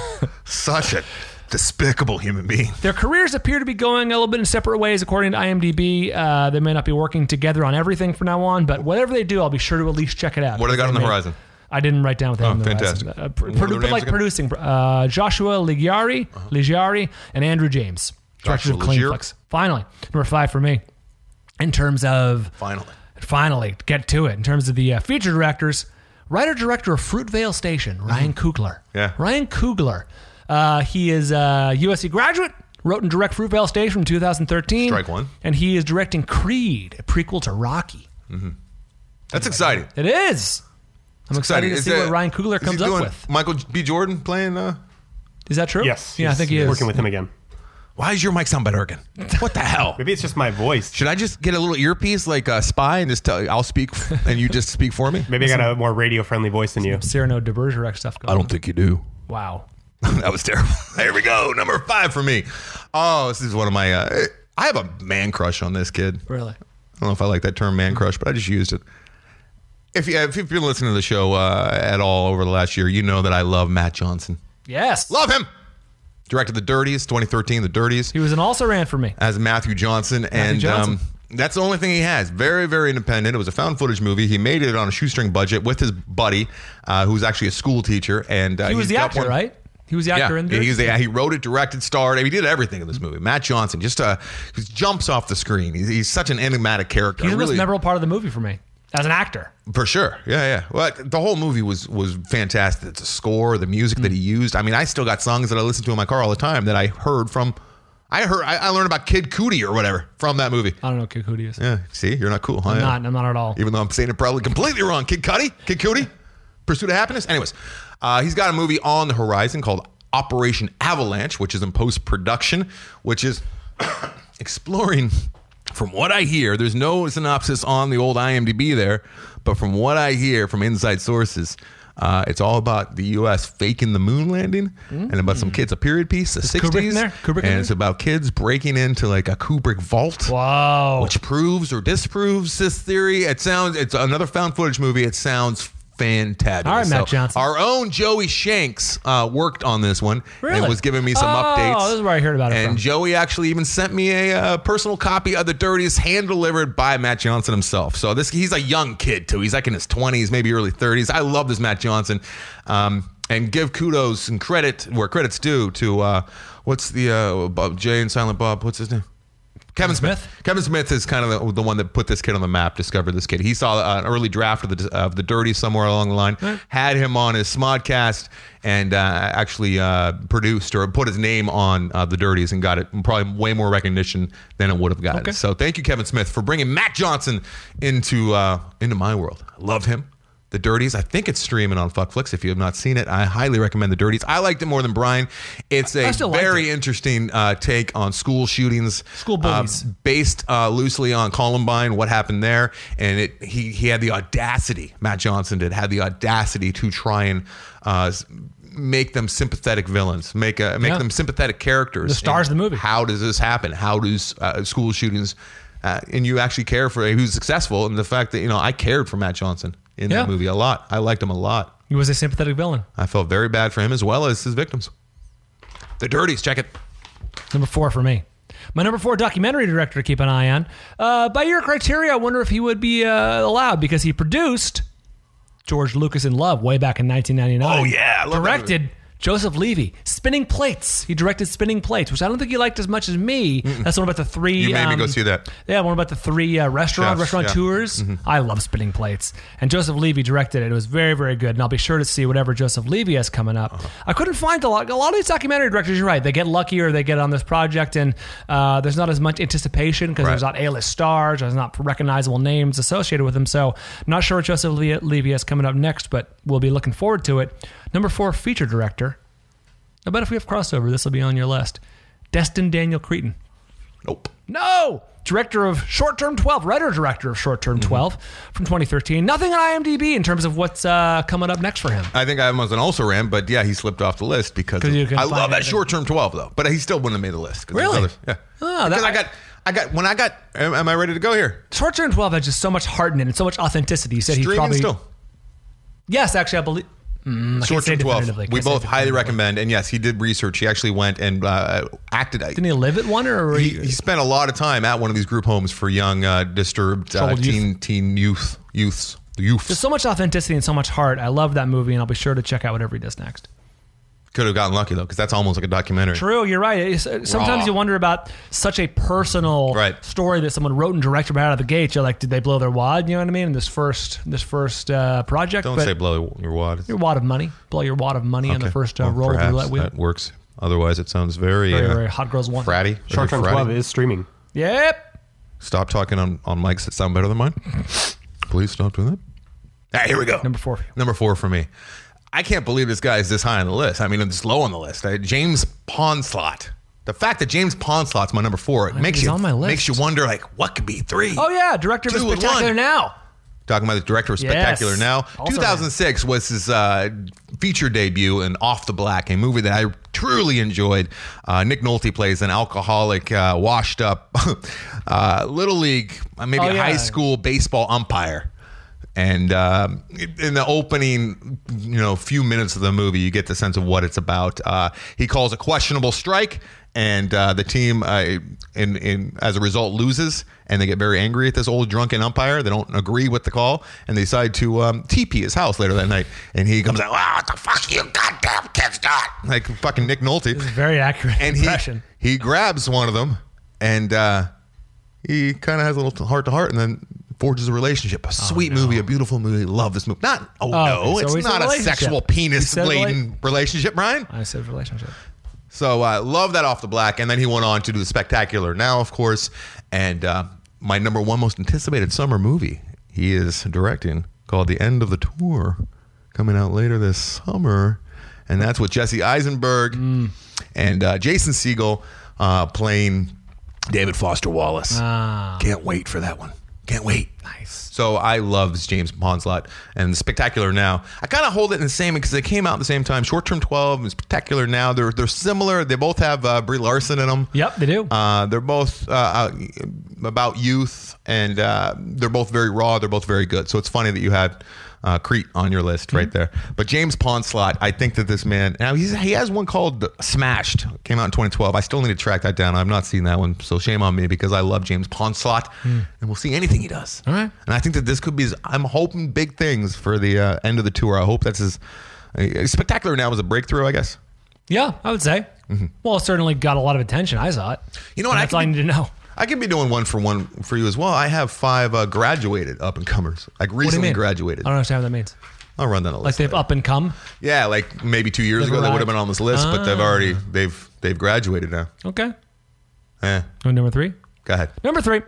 such a despicable human being. Their careers appear to be going a little bit in separate ways, according to IMDb. They may not be working together on everything from now on, but whatever they do, I'll be sure to at least check it out. What do they got on the horizon? I didn't write down what they have on the fantastic. horizon. What are their names again? Producing. Joshua Ligiari, and Andrew James. Directors Joshua of Clean Ligiari? Flicks. Finally, number 5 for me. In terms of... Finally, get to it. In terms of the feature directors, writer-director of Fruitvale Station, Ryan Coogler. Yeah. Ryan Coogler. He is a USC graduate, wrote and directed Fruitvale Station from 2013. Strike one. And he is directing Creed, a prequel to Rocky. That's exciting. It is. I'm excited to see what Ryan Coogler comes up with. Michael B. Jordan playing. Is that true? Yes. Yeah, I think he is. Working with him again. Why does your mic sound better again? What the hell? Maybe it's just my voice. Should I just get a little earpiece like a spy and just tell I'll speak and you just speak for me? Maybe I got a more radio-friendly voice than you. Cyrano de Bergerac stuff going on. I don't think you do. Wow. That was terrible. There we go. Number 5 for me. Oh, this is one of my... I have a man crush on this kid. Really? I don't know if I like that term man crush, but I just used it. If you've been listening to the show at all over the last year, you know that I love Matt Johnson. Yes. Love him. Directed The Dirties, 2013, The Dirties. He was an also-ran for me. As Matthew Johnson. Johnson. That's the only thing he has. Very, very independent. It was a found footage movie. He made it on a shoestring budget with his buddy, who's actually a school teacher. And he was the actor, right? He was the actor in there? He wrote it, directed, starred. He did everything in this movie. Matt Johnson just jumps off the screen. He's such an enigmatic character. He's the most memorable part of the movie for me as an actor. For sure. Yeah. Well, the whole movie was fantastic. It's a score, the music that he used. I mean, I still got songs that I listen to in my car all the time that I heard from... I learned about Kid Cudi or whatever from that movie. I don't know what Kid Cudi is. Yeah. See, you're not cool, huh? I'm not at all. Even though I'm saying it probably completely wrong. Kid Cudi, Pursuit of Happiness. Anyways, he's got a movie on the horizon called Operation Avalanche, which is in post-production, which is exploring, from what I hear, there's no synopsis on the old IMDb there, but from what I hear from inside sources, it's all about the U.S. faking the moon landing and about some kids, a period piece, the 60s. Kubrick in there? Kubrick in and it's about kids breaking into like a Kubrick vault. Wow. Which proves or disproves this theory. It's another found footage movie. It sounds fantastic. All right, Matt Johnson. Our own Joey Shanks worked on this one and was giving me some updates. Oh, this is where I heard about it and from. Joey actually even sent me a personal copy of The Dirties, hand-delivered by Matt Johnson himself. So he's a young kid, too. He's like in his 20s, maybe early 30s. I love this Matt Johnson. And give kudos and credit where credit's due to, what's the Jay and Silent Bob? What's his name? Kevin Smith. Kevin Smith is kind of the one that put this kid on the map, discovered this kid. He saw an early draft of the Dirty somewhere along the line, had him on his Smodcast, and actually produced or put his name on the Dirties and got it probably way more recognition than it would have gotten. Okay. So thank you, Kevin Smith, for bringing Matt Johnson into my world. I love him. The Dirties. I think it's streaming on Fuckflix. If you have not seen it, I highly recommend The Dirties. I liked it more than Brian. It's a very interesting take on school shootings, school bullies, based loosely on Columbine, what happened there, and he had the audacity. Matt Johnson had the audacity to try and make them sympathetic villains, make them sympathetic characters. The stars of the movie. How does this happen? How does school shootings? And you actually care for who's successful, and the fact that I cared for Matt Johnson in that movie a lot. I liked him a lot. He was a sympathetic villain. I felt very bad for him as well as his victims. The Dirties, check it. Number 4 for me. My number 4 documentary director to keep an eye on. By your criteria, I wonder if he would be allowed, because he produced George Lucas in Love way back in 1999. Oh, yeah. I love that directed Joseph Levy, Spinning Plates. He directed Spinning Plates, which I don't think he liked as much as me. That's one about the 3... You made me go see that. Yeah, one about the 3 restaurateurs. I love Spinning Plates. And Joseph Levy directed it. It was very, very good. And I'll be sure to see whatever Joseph Levy has coming up. I couldn't find a lot of these documentary directors. You're right. They get lucky or they get on this project and there's not as much anticipation because there's not A-list stars. There's not recognizable names associated with them. So not sure what Joseph Levy has coming up next, but we'll be looking forward to it. Number 4, feature director. I bet if we have crossover, this will be on your list. Destin Daniel Cretton. Nope. No! Director of Short Term 12, writer-director of Short Term 12 from 2013. Nothing on IMDb in terms of what's coming up next for him. I think I was an also ran, but yeah, he slipped off the list because I love that Short Term 12 though, but he still wouldn't have made the list. Really? Yeah. Oh, because am I ready to go here? Short Term 12 had just so much heart in it and so much authenticity. You said he Streaming probably... still. Yes, actually, I believe... Short Term 12. We both highly recommend. And yes, he did research. He actually went and acted. Didn't he live at one? Or he spent a lot of time at one of these group homes for young, disturbed teen youths. There's so much authenticity and so much heart. I love that movie, and I'll be sure to check out whatever he does next. Could have gotten lucky, though, because that's almost like a documentary. True, you're right. Sometimes you wonder about such a personal story that someone wrote and directed right out of the gate. You're like, did they blow their wad? You know what I mean? In this first project. Don't say blow your wad. Your wad of money. Blow your wad of money on the first roll of the roulette wheel. That works. Otherwise, it sounds very Hot Girls Want. Fratty. Short Term 12 is streaming. Yep. Stop talking on mics that sound better than mine. Please stop doing that. All right, here we go. Number 4 for you. Number 4 for me. I can't believe this guy is this high on the list. I mean, it's low on the list. James Ponslot. The fact that James Ponslot's my number 4 makes you wonder, like, what could be 3? Oh yeah, director of Spectacular Now. Talking about the director of Spectacular Now. Also 2006 was his feature debut in Off the Black, a movie that I truly enjoyed. Nick Nolte plays an alcoholic, washed up little league, high school baseball umpire. And in the opening, few minutes of the movie, you get the sense of what it's about. He calls a questionable strike, and the team, as a result, loses, and they get very angry at this old drunken umpire. They don't agree with the call, and they decide to TP his house later that night. And he comes out, "Wow, what the fuck, you goddamn kid's not!" Like fucking Nick Nolte. Very accurate impression. He grabs one of them, and he kind of has a little heart-to-heart, and then forges a relationship. A sweet movie, a beautiful movie. Love this movie. It's not a sexual penis-laden relationship, Brian. I said relationship. So I love that Off the Black. And then he went on to do the Spectacular Now, of course. And my number 1 most anticipated summer movie he is directing, called The End of the Tour, coming out later this summer. And that's with Jesse Eisenberg and Jason Segel playing David Foster Wallace. Can't wait for that one. Can't wait. Nice. So I love this James Ponslot and Spectacular Now. I kind of hold it in the same because they came out at the same time. Short Term 12 and Spectacular Now. They're similar. They both have Brie Larson in them. Yep, they do. They're both about youth, and they're both very raw. They're both very good. So it's funny that you had Crete on your list right there. But James Ponslot, I think that this man, now he has one called Smashed. Came out in 2012. I still need to track that down. I've not seen that one, so shame on me because I love James Ponslot, and we'll see anything he does. All right. And I think that this could be, I'm hoping big things for the end of the tour. I hope that's his, Spectacular Now was a breakthrough, I guess. Yeah, I would say. Well, it certainly got a lot of attention. I saw it. You know what? That's all I need to know. I could be doing one for you as well. I have 5 graduated up and comers, like What do you recently mean? graduated. I don't understand what that means. I'll run down a list. Like they've later. up and come. Yeah, like maybe 2 years They've ago they would arrived. have been on this list, but they've graduated now. Okay. Yeah, Number 3. go ahead. Number 3.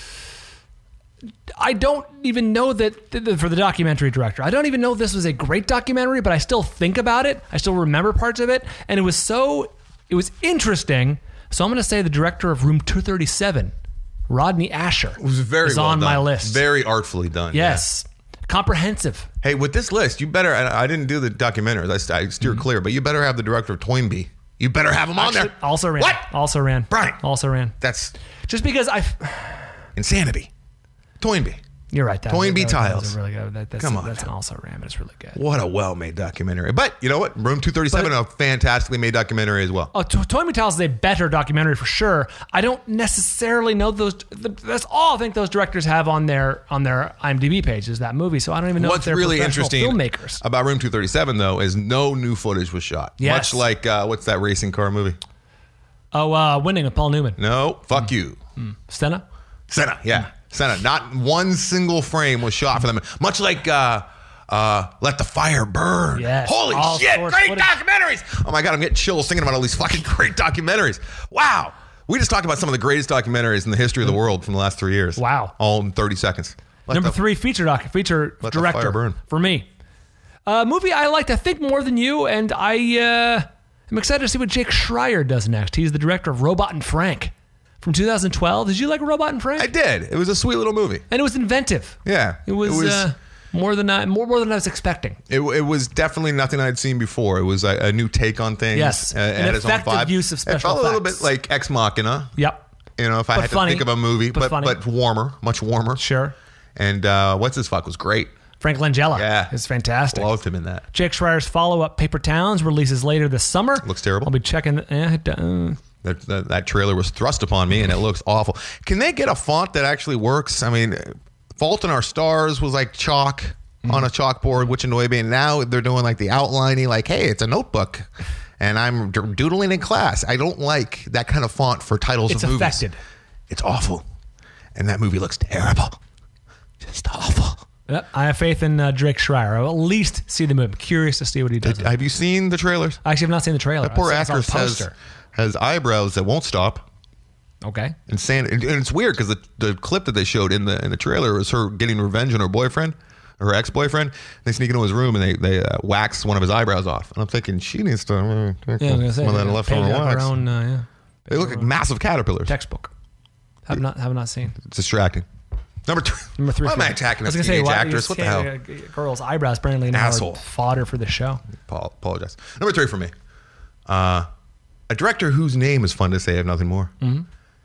I don't even know that for the documentary director. I don't even know if this was a great documentary, but I still think about it. I still remember parts of it, and it was interesting. So I'm going to say the director of Room 237, Rodney Asher, It was very is well on done. my list. Very artfully done. Yes, comprehensive. Yeah. Hey, with this list, you better. I didn't do the documentaries. I steer clear, but you better have the director of Toynbee. You better have him on Actually, there. Also ran. What? Also ran. Brian. Also ran. That's Just because insanity. Toynbee. You're right. Toynbee that Tiles. was really good. That's Come on That's now. an also ran, but it's really good. What a well-made documentary. But you know what? Room 237, a fantastically made documentary as well. Oh, Toynbee Tiles is a better documentary for sure. I don't necessarily know those. That's all I think those directors have on their IMDb page is that movie. So I don't even know if What's they're really professional interesting filmmakers. about Room 237, though, is no new footage was shot. Yes. Much like, what's that racing car movie? Winning with Paul Newman. No, fuck you. Senna. Senna, yeah. Senna. Not one single frame was shot for them. Much like Let the Fire Burn. Yes. Holy All shit, source great footage. documentaries. Oh my God, I'm getting chills thinking about all these fucking great documentaries. Wow. We just talked about some of the greatest documentaries in the history of the world from the last 3 years. Wow. All in 30 seconds. Number 3, feature Let the director Fire Burn. for me. Movie I liked, I think, more than you, and I'm excited to see what Jake Schreier does next. He's the director of Robot and Frank from 2012. Did you like Robot and Frank? I did. It was a sweet little movie. And it was inventive. Yeah. It was more than I was expecting. It was definitely nothing I'd seen before. It was a new take on things. Yes. It An had its own effective vibe. use of special It felt a little effects. bit like Ex Machina. Yep. You know, if I But had funny. to think of a movie, But funny. but warmer, much warmer. Sure. And what's his fuck was great. Frank Langella. Yeah. Is fantastic. Loved him in that. Jake Schreier's follow-up, Paper Towns, releases later this summer. Looks terrible. I'll be checking. That trailer was thrust upon me, and it looks awful. Can they get a font that actually works? I mean, Fault in Our Stars was like chalk on a chalkboard, which annoyed me. And now they're doing like the outlining, like, hey, it's a notebook, and I'm doodling in class. I don't like that kind of font for titles It's of movies. affected. It's awful, and that movie looks terrible. Just awful. Yep, I have faith in Jake Schreier. I'll at least see the movie. I'm curious to see what he does. Have you seen the trailers? I actually have not seen the trailer. That poor I saw the actress poster. has eyebrows that won't stop. Okay. And it's weird because the clip that they showed in the trailer was her getting revenge on her boyfriend, her ex-boyfriend. They sneak into his room and they wax one of his eyebrows off. And I'm thinking she needs to take Yeah, I was gonna say one of that they leftover painted up wax. her own. They look like massive caterpillars. Textbook. Have not seen. It's distracting. Number 3. Why am I attacking a teenage actress? What the hell? Girls' eyebrows apparently now Asshole. are fodder for the show. Apologize. Number 3 for me. A director whose name is fun to say, if nothing more. Mm-hmm.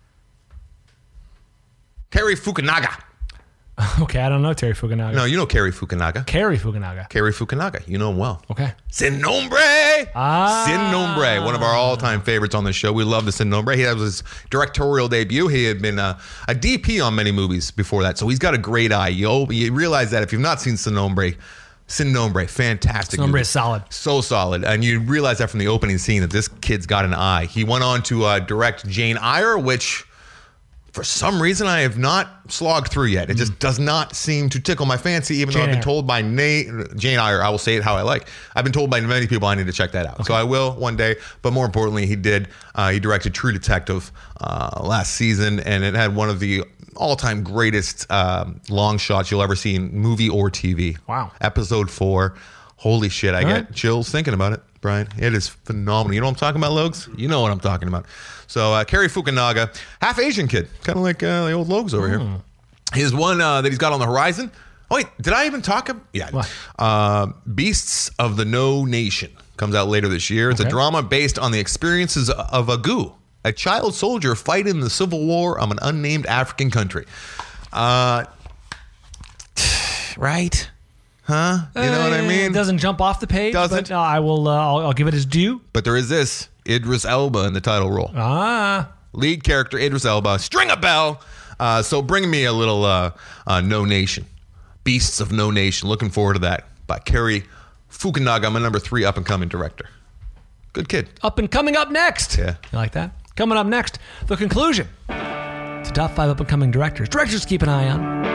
Cary Fukunaga. Okay, I don't know Terry Fukunaga. No, you know Cary Fukunaga. Cary Fukunaga. Cary Fukunaga. You know him well. Okay. Sin Nombre. Ah. Sin Nombre, one of our all-time favorites on the show. We love the Sin Nombre. He had his directorial debut. He had been a DP on many movies before that, so he's got a great eye. You realize that if you've not seen Sin Nombre, fantastic. Sin Nombre movie. is solid. So solid. And you realize that from the opening scene that this kid's got an eye. He went on to direct Jane Eyre, which for some reason I have not slogged through yet. It just does not seem to tickle my fancy, even though I've been told by Jane Eyre, I will say it how I like. I've been told by many people I need to check that out. Okay. So I will one day. But more importantly, he directed True Detective last season, and it had one of the all-time greatest long shots you'll ever see in movie or TV. Wow. Episode 4. Holy shit, I get chills thinking about it, Brian. It is phenomenal. You know what I'm talking about, Logs? You know what I'm talking about. So, Cary Fukunaga, half Asian kid, kind of like the old Logs over here. His one that he's got on the horizon. Oh, wait, did I even talk about? Yeah. Beasts of the No Nation comes out later this year. It's a drama based on the experiences of Agu, a child soldier fighting the civil war of an unnamed African country. Right? Huh? You know what I mean? It doesn't jump off the page. Doesn't. But I will. I'll give it his due. But there is this Idris Elba in the title role. Lead character Idris Elba. String a bell. So bring me a little No Nation. Beasts of No Nation. Looking forward to that. By Cary Fukunaga, my number 3 up and coming director. Good kid. Up and coming up next. Yeah. You like that? Coming up next, the conclusion. It's the top 5 up-and-coming directors. Directors to keep an eye on.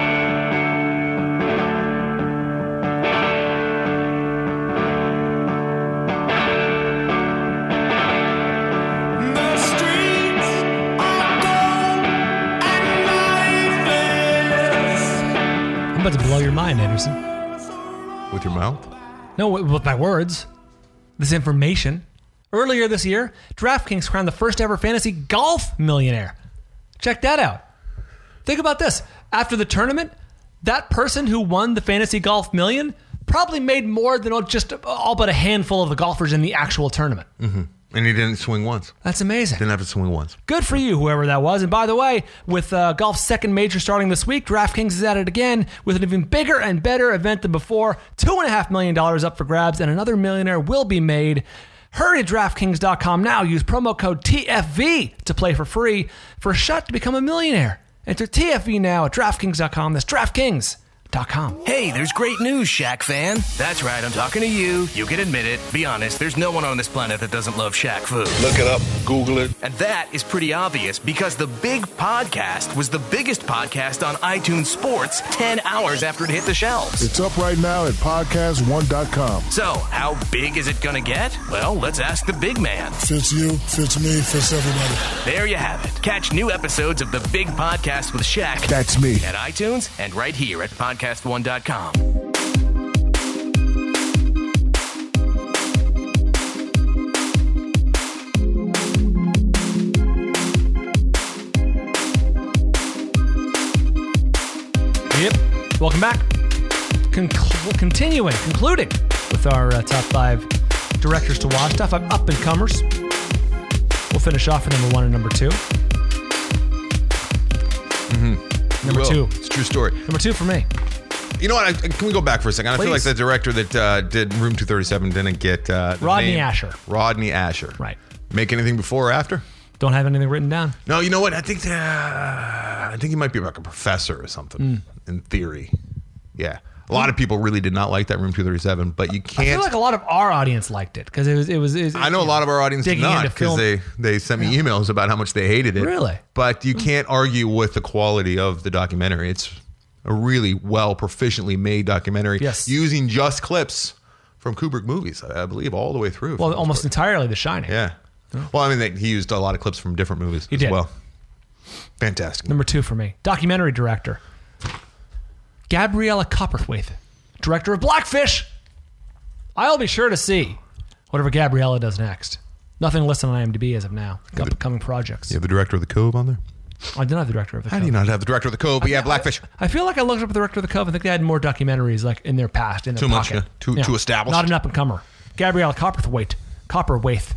I'm about to blow your mind, Anderson. With your mouth? No, with my words. This information. Earlier this year, DraftKings crowned the first ever fantasy golf millionaire. Check that out. Think about this. After the tournament, that person who won the fantasy golf million probably made more than just all but a handful of the golfers in the actual tournament. Mm-hmm. And he didn't swing once. That's amazing. Didn't have to swing once. Good for you, whoever that was. And by the way, with golf's second major starting this week, DraftKings is at it again with an even bigger and better event than before. $2.5 million up for grabs, and another millionaire will be made. Hurry to DraftKings.com now. Use promo code TFV to play for free for a shot to become a millionaire. Enter TFV now at DraftKings.com. That's DraftKings.com. Hey, there's great news, Shaq fan. That's right, I'm talking to you. You can admit it. Be honest, there's no one on this planet that doesn't love Shaq food. Look it up, Google it. And that is pretty obvious because the Big Podcast was the biggest podcast on iTunes Sports 10 hours after it hit the shelves. It's up right now at podcast1.com. So, how big is it gonna get? Well, let's ask the big man. Fits you, fits me, fits everybody. There you have it. Catch new episodes of the Big Podcast with Shaq. That's me. At iTunes and right here at podcast1.com. Yep. Welcome back. Concluding with our top 5 directors to watch. Top 5 up-and-comers. We'll finish off with number 1 and number 2. Mm-hmm. Number 2. It's a true story. Number 2 for me. You know what? Can we go back for a second? Please. I feel like the director that did Room 237 didn't get the Rodney name. Asher. Rodney Asher. Right. Make anything before or after? Don't have anything written down. No, you know what? I think he might be like a professor or something in theory. Yeah. A lot of people really did not like that Room 237, but you can't. I feel like a lot of our audience liked it because it was. I know a lot of our audience did not because they sent me emails about how much they hated it. Really? But you can't argue with the quality of the documentary. It's a really well, proficiently made documentary. Yes. Using just clips from Kubrick movies, I believe, all the way through. Well, almost entirely The Shining. Yeah. Well, I mean, he used a lot of clips from different movies as did. well. Fantastic. Number 2 for me. Documentary director. Gabriella Copperthwaite, director of Blackfish. I'll be sure to see whatever Gabriella does next. Nothing listed on IMDb as of now. Upcoming projects. You have the director of The Cove on there? I did not have the director of The Cove. How do you not have the director of The Cove, but you have Blackfish? I feel like I looked up the director of The Cove. I think they had more documentaries like in their past, in their Too much, pocket. yeah. Too established. Not an up-and-comer. Gabriella Copperthwaite. Copperthwaite.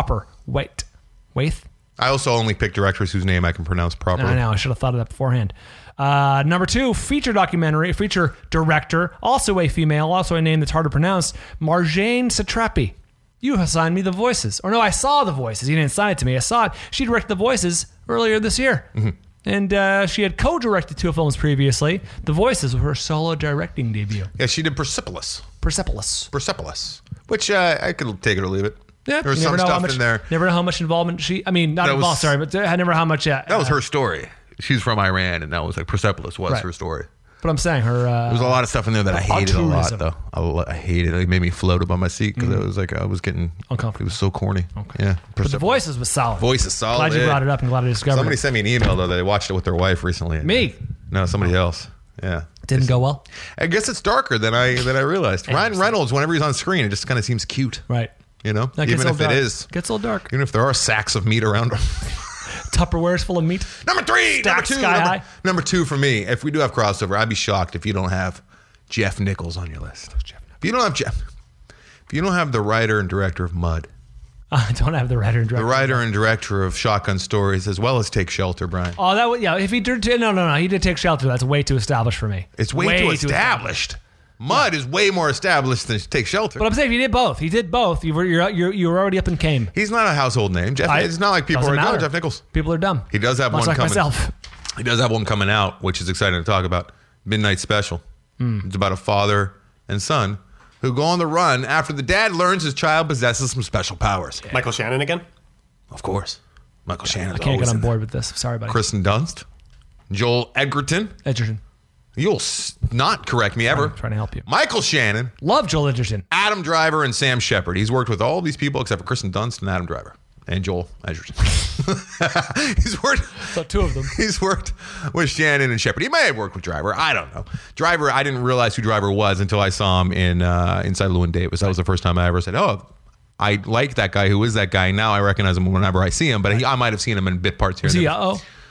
I also only pick directors whose name I can pronounce properly. I know. I should have thought of that beforehand. Number 2, feature director, also a female, also a name that's hard to pronounce, Marjane Satrapi. You assigned me the voices. Or no, I saw the voices. You didn't assign it to me. I saw it. She directed the voices earlier this year. Mm-hmm. And she had co-directed 2 films previously. The voices were her solo directing debut. Yeah, she did Persepolis. Which I could take it or leave it. Yeah, there was some stuff in there. Never know how much involvement she... I mean, not involved, sorry, but I never know how much... that was her story. She's from Iran, and that was like Persepolis was her story. But I'm saying her... there was a lot of stuff in there that I hated a lot, though. I hated it. It made me float above my seat because it was like I was getting... uncomfortable. It was so corny. Okay. Yeah. But the voices was solid. Voice is solid. Glad you brought it up and glad I discovered Somebody it. sent me an email, though, that they watched it with their wife recently. Me? No, somebody else. Yeah. Didn't go well? I guess it's darker than I realized. Ryan Reynolds, whenever he's on screen, it just kind of seems cute. Right. You know? That even gets if dark. it is. Gets a little dark. Even if there are sacks of meat around him. Tupperware's full of meat. Number 3. Stacked Number 2. sky high. Number 2 for me. If we do have crossover, I'd be shocked if you don't have Jeff Nichols on your list. If you don't have if you don't have the writer and director of Mud. I don't have the writer and director. The writer and director of Shotgun Stories, as well as Take Shelter, Brian. Oh, that would, yeah. If he did, no. He did Take Shelter. That's way too established for me. It's way too established. Mud is way more established than Take Shelter. But I'm saying he did both. You were already up and came. He's not a household name. It's not like people are dumb. Jeff Nichols. People are dumb. He does have Much one like coming. myself. He does have one coming out, which is exciting to talk about. Midnight Special. It's about a father and son who go on the run after the dad learns his child possesses some special powers. Michael Shannon again? Of course. Michael Shannon. I can't get on board with this. Sorry, buddy. Kristen Dunst, Joel Edgerton. Edgerton. You'll not correct me ever. I'm trying to help you. Michael Shannon, Love Joel Edgerton. Adam Driver, and Sam Shepard. He's worked with all these people except for Kristen Dunst and Adam Driver and Joel Edgerton. So two of them. He's worked with Shannon and Shepard. He may have worked with Driver. I don't know. Driver, I didn't realize who Driver was until I saw him in Inside Llewyn Davis. That was the first time I ever said, "Oh, I like that guy. Who is that guy?" Now I recognize him whenever I see him, but I might have seen him in bit parts here. Is and he there.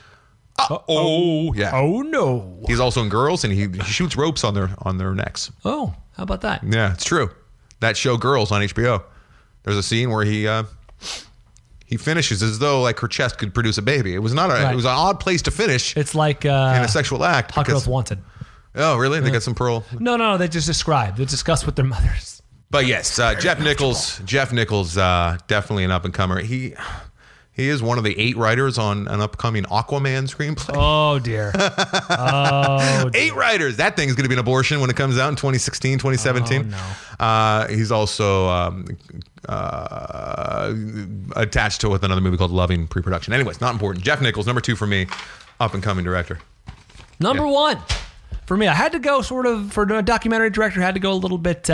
Yeah. Oh no. He's also in Girls, and he shoots ropes on their necks. Oh, how about that? Yeah, it's true. That show Girls on HBO. There's a scene where he finishes as though like her chest could produce a baby. It was not Right. It was an odd place to finish It's like in a sexual act. Hot because- Girls Wanted. Oh, really? They got some pearl. No. They just describe. They discuss with their mothers. But yes, Jeff Nichols. Jeff Nichols, definitely an up and comer. He is one of the 8 writers on an upcoming Aquaman screenplay. Oh dear. 8 writers. That thing's going to be an abortion when it comes out in 2016, 2017. Oh, He's also attached to with another movie called Loving pre-production. Anyways, not important. Jeff Nichols, number 2 for me, up and coming director. Number 1 for me. I had to go sort of for a documentary director. Had to go a little bit.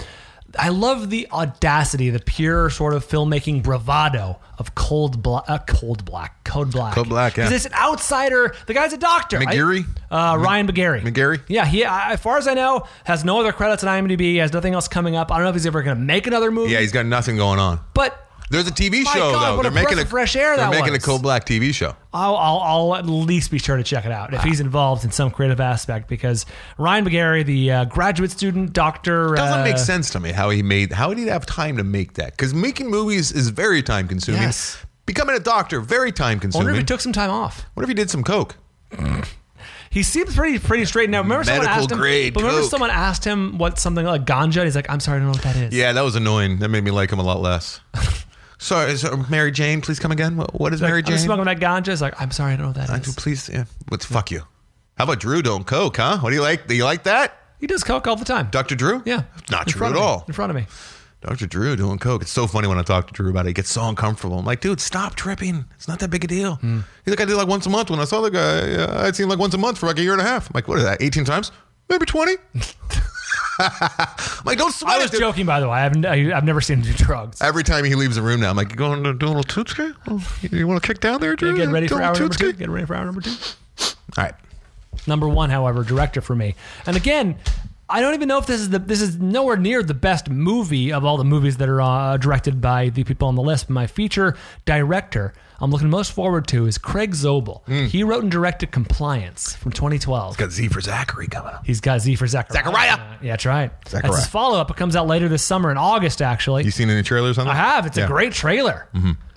I love the audacity, the pure sort of filmmaking bravado of Code Black. Code Black, yeah. Because it's an outsider. The guy's a doctor. McGarry? Ryan McGarry. McGarry? Yeah, he, as far as I know, has no other credits on IMDb. Has nothing else coming up. I don't know if he's ever going to make another movie. Yeah, he's got nothing going on. But there's a TV My show God, though. what They're a making breath of fresh air They're that making was. a Code Black TV show. I'll at least be sure to check it out if he's involved in some creative aspect, because Ryan McGarry, the graduate student doctor, Doesn't make sense to me how did he have time to make that? Because making movies is very time consuming. Yes. Becoming a doctor, very time I consuming. wonder if he took some time off. What if he did some coke? He seems pretty straight now. Remember someone Medical asked him. grade But remember coke. someone asked him what something like ganja. And he's like, I'm sorry, I don't know what that is. Yeah, that was annoying. That made me like him a lot less. Sorry, Mary Jane, please come again. What is He's like, Mary I'm Jane? smoking that ganja. He's like, I'm sorry, I don't know what that is. Please, yeah. Fuck you. How about Drew doing coke, huh? What do you like? Do you like that? He does coke all the time. Dr. Drew? Yeah, Not In true front at of me. all. In front of me. Dr. Drew doing coke. It's so funny when I talk to Drew about it. He gets so uncomfortable. I'm like, dude, stop tripping. It's not that big a deal. He's like, I did like once a month. When I saw the guy, I'd seen like once a month for like a year and a half. I'm like, what is that, 18 times? Maybe 20? I'm like, don't sweat I was it, dude. joking, by the way. I've never seen him do drugs. Every time he leaves the room now, I'm like, you going to do a little tootski? You want to kick down there, Drew? Get ready Do for a hour little number 2. tootski? Get ready for hour number 2. All right. Number 1, however, director for me. And again, I don't even know if this is nowhere near the best movie of all the movies that are directed by the people on the list. But my feature director I'm looking most forward to is Craig Zobel. He wrote and directed Compliance from 2012. Got Z for Zachary coming up. He's got Z for Zachariah. Zachariah! Yeah, that's right. Zachariah. That's his follow-up. It comes out later this summer in August, actually. You seen any trailers on that? I have. It's Yeah. a great trailer.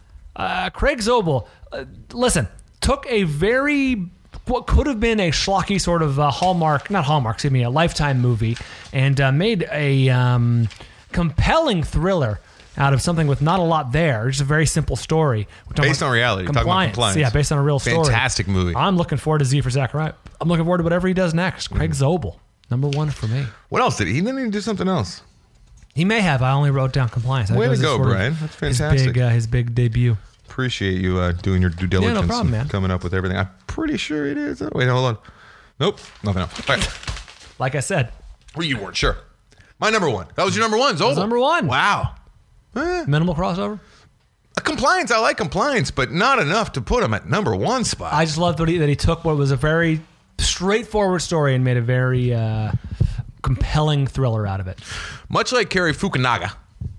Craig Zobel, listen, took what could have been a schlocky sort of a Lifetime movie, and made a compelling thriller out of something with not a lot there. Just a very simple story. We're talking Based about on reality. Talking about Compliance. Yeah, based on a real story. Fantastic movie. I'm looking forward to Z for Zachariah. I'm looking forward to whatever he does next. Craig Zobel, number 1 for me. What else did he? He didn't even do something else. He may have. I only wrote down Compliance. Way That to was go, sort of Brian. That's fantastic. His big debut. Appreciate you doing your due diligence problem, and man. coming up with everything. I'm pretty sure it is. Oh, wait, hold on. Nope, nothing else. All right. Like I said, Well, you weren't sure. My number 1. That was your number 1, Zobel. number 1. Wow. Minimal crossover. Compliance, I like Compliance, but not enough to put him at number 1 spot. I just loved that he took what was a very straightforward story and made a very compelling thriller out of it. Much like Cary Fukunaga.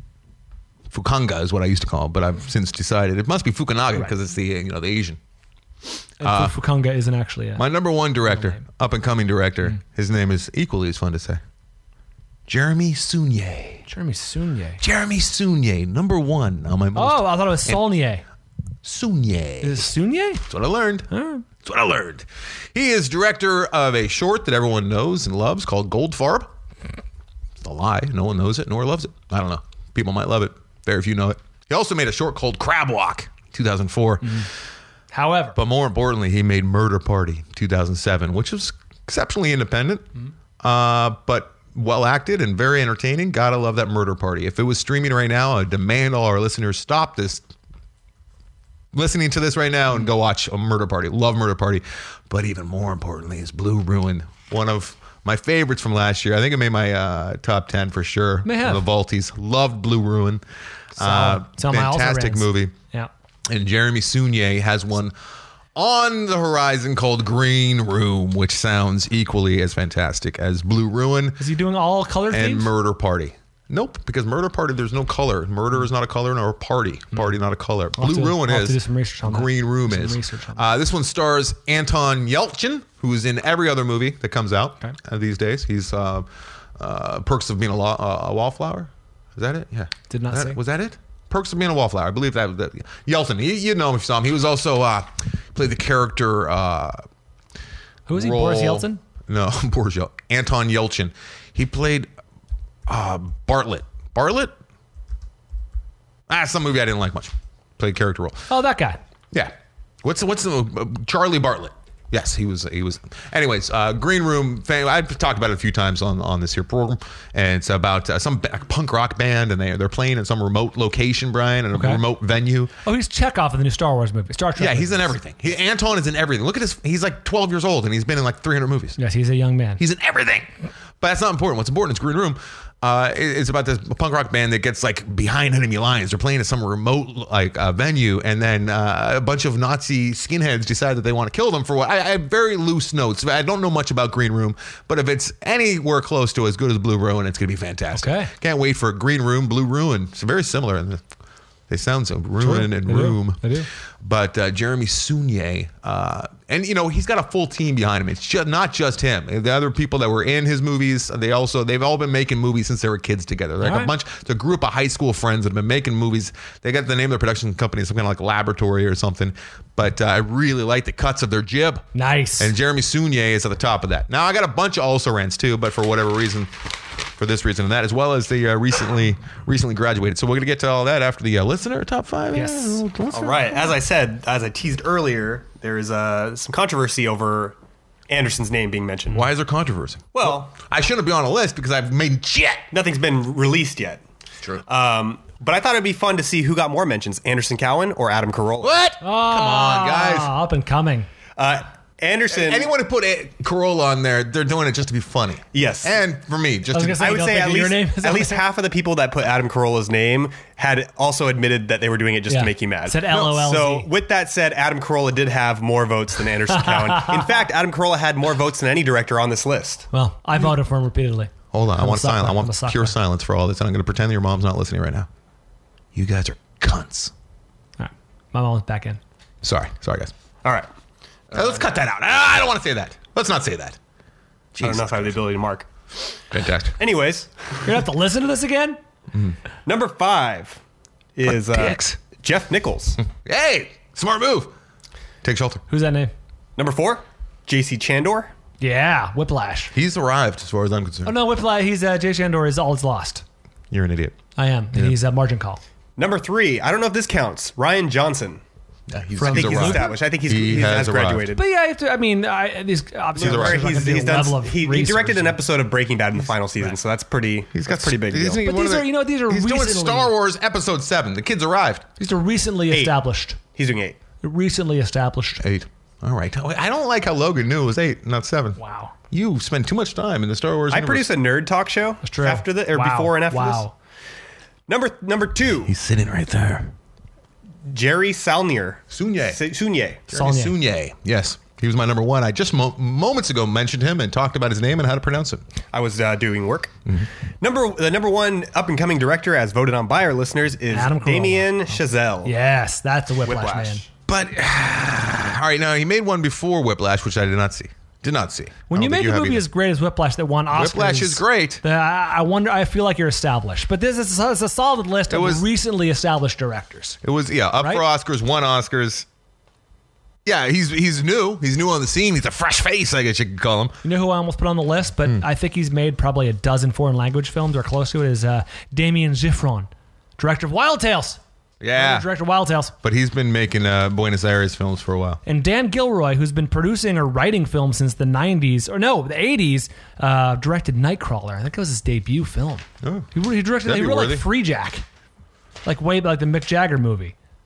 Fukanga is what I used to call him, but I've since decided it must be Fukunaga because it's the the Asian. And Fukunga isn't actually My number 1 director, up and coming director. His name is equally as fun to say. Jeremy Saulnier. Jeremy Saulnier. Jeremy Saulnier, number 1 on my most. Oh, I thought it was Saulnier. Saulnier. Is it Saulnier? That's what I learned. That's what I learned. He is director of a short that everyone knows and loves called Goldfarb. It's a lie. No one knows it nor loves it. I don't know. People might love it. Very few know it. He also made a short called Crab Walk, 2004. However, But more importantly, he made Murder Party, 2007, which was exceptionally independent, but well acted and very entertaining. Gotta love that Murder Party. If it was streaming right now, I demand all our listeners stop this listening to this right now and go watch a Murder Party. Love Murder Party. But even more importantly is Blue Ruin. One of my favorites from last year. I think it made my top 10 for sure. May have. The Vaulties. Loved Blue Ruin. Solid. So my also Fantastic rans. movie. Yeah. And Jeremy Saulnier has one on the horizon called Green Room, which sounds equally as fantastic as Blue Ruin Is he doing all color and themes? Murder Party. Nope, because Murder Party, there's no color. Murder is not a color, nor a party. Party, not a color. I'll have Blue to- Ruin I'll have is. to do some research on that. Green Room Some is. research on This one stars Anton Yelchin, who is in every other movie that comes out these days. He's Perks of Being a Wallflower. Is that it? Yeah. Did not see. Was that it? Perks of Being a Wallflower. I believe that. Yelchin. You know him if you saw him. He was also played the character. Who is he? role- Boris Yeltsin? No, Boris Yeltsin. Anton Yelchin. He played Bartlett. Bartlett? Some movie I didn't like much. Played character role. Oh, that guy. Yeah. What's the Charlie Bartlett? Yes, he was. Anyways, Green Room. I've talked about it a few times on this here program, and it's about some punk rock band, and they're playing in some remote location, Brian, in a remote venue. Oh, he's Chekhov in the new Star Wars movie. Star Trek. Yeah, he's in movies. everything. Anton is in everything. Look at his. He's like 12 years old, and he's been in like 300 movies. Yes, he's a young man. He's in everything. But that's not important. What's important is Green Room. It's about this punk rock band that gets like behind enemy lines. They're playing at some remote like venue, and then a bunch of Nazi skinheads decide that they want to kill them for what? I have very loose notes. I don't know much about Green Room, but if it's anywhere close to as good as Blue Ruin, it's going to be fantastic. Okay. Can't wait for Green Room, Blue Ruin. It's very similar. They sound so ruin and They do. room. They do. But Jeremy Saulnier, and he's got a full team behind him. It's just not just him. The other people that were in his movies, they've all been making movies since they were kids together. They're like All right. it's a group of high school friends that have been making movies. They got the name of their production company, some kind of like Laboratory or something. But I really like the cuts of their jib. Nice. And Jeremy Saulnier is at the top of that. Now I got a bunch of also rants too, but for whatever reason. For this reason and that, as well as they recently graduated. So we're going to get to all that after the listener top 5. Yes. All right. As I teased earlier, there is some controversy over Anderson's name being mentioned. Why is there controversy? Well, I shouldn't be on a list because I've made shit. nothing's been released yet. True. But I thought it'd be fun to see who got more mentions, Anderson Cowan or Adam Carolla. What? Come on, guys. Up and coming. Anderson. Anyone who put Corolla on there, they're doing it just to be funny. Yes. And for me, just I was to gonna say, I would don't say think at of your least, name is on there. half of the people that put Adam Carolla's name had also admitted that they were doing it just Yeah. to make you mad. Said LOL. So with that said, Adam Carolla did have more votes than Anderson Cowan. In fact, Adam Carolla had more votes than any director on this list. Well, I voted for him repeatedly. hold on. I I'm a want sucker. silence. I I'm a want sucker. pure silence for all this, and I'm going to pretend that your mom's not listening right now. You guys are cunts. All right. My mom was back in. Sorry, guys. All right. Let's cut that out. I don't want to say that. Let's not say that. I don't know if I have the ability to mark. Fantastic. Anyways, You're gonna have to listen to this again. number 5 is dicks. Jeff Nichols. Hey, smart move. Take shelter. Who's that name? Number 4, J.C. Chandor. Yeah, Whiplash. He's arrived, as far as I'm concerned. Oh no, Whiplash. He's Jay Shandor is all is lost. You're an idiot. I am, and he's Margin Call. Number 3, I don't know if this counts, Ryan Johnson. Yeah, he's, I think he's arrived. established. I think He he has has graduated. But yeah, I have to, I mean, these obviously He's there's right. not gonna be He's a done. level of He research. directed an episode of Breaking Bad in the final season, so that's pretty. That's pretty big deal. Isn't he But one these of are, you know, these are He's doing recently- Star Wars Episode 7. The kid's arrived. These are recently 8. established. He's doing 8. Recently established. 8. All right. I don't like how Logan knew it was 8, not 7. Wow. You spend too much time in the Star Wars I universe. produced a nerd talk show True. after the or Wow. before and after Wow. this. Number 2, He's sitting right there. Jerry Saulnier. Saulnier. Saulnier. Saulnier. Saulnier. Yes. He was my number 1. I just moments ago mentioned him and talked about his name and how to pronounce it. I was doing work. The number 1 up and coming director, as voted on by our listeners, is Adam Carolla. Damien Chazelle. Yes, that's a Whiplash, Whiplash. man. But, all right, now he made one before Whiplash, which I did not see. Did not see. When I you don't think make a have movie either. as great as Whiplash that won Oscars, Whiplash is great. I wonder. I feel like you're established, but this is it's a solid list of was- recently established directors. It was, up Right? for Oscars, won Oscars. Yeah, he's new. He's new on the scene. He's a fresh face, I guess you could call him. You know who I almost put on the list, but I think he's made probably a dozen foreign language films or close to it. Is Damien Gifron, director of Wild Tales. Yeah. Director of Wild Tales. But he's been making Buenos Aires films for a while. And Dan Gilroy, who's been producing or writing films since the 90s, or no, the 80s, directed Nightcrawler. I think it was his debut film. Oh. He directed, That'd he be wrote worthy. like Free Jack. Like way like the Mick Jagger movie.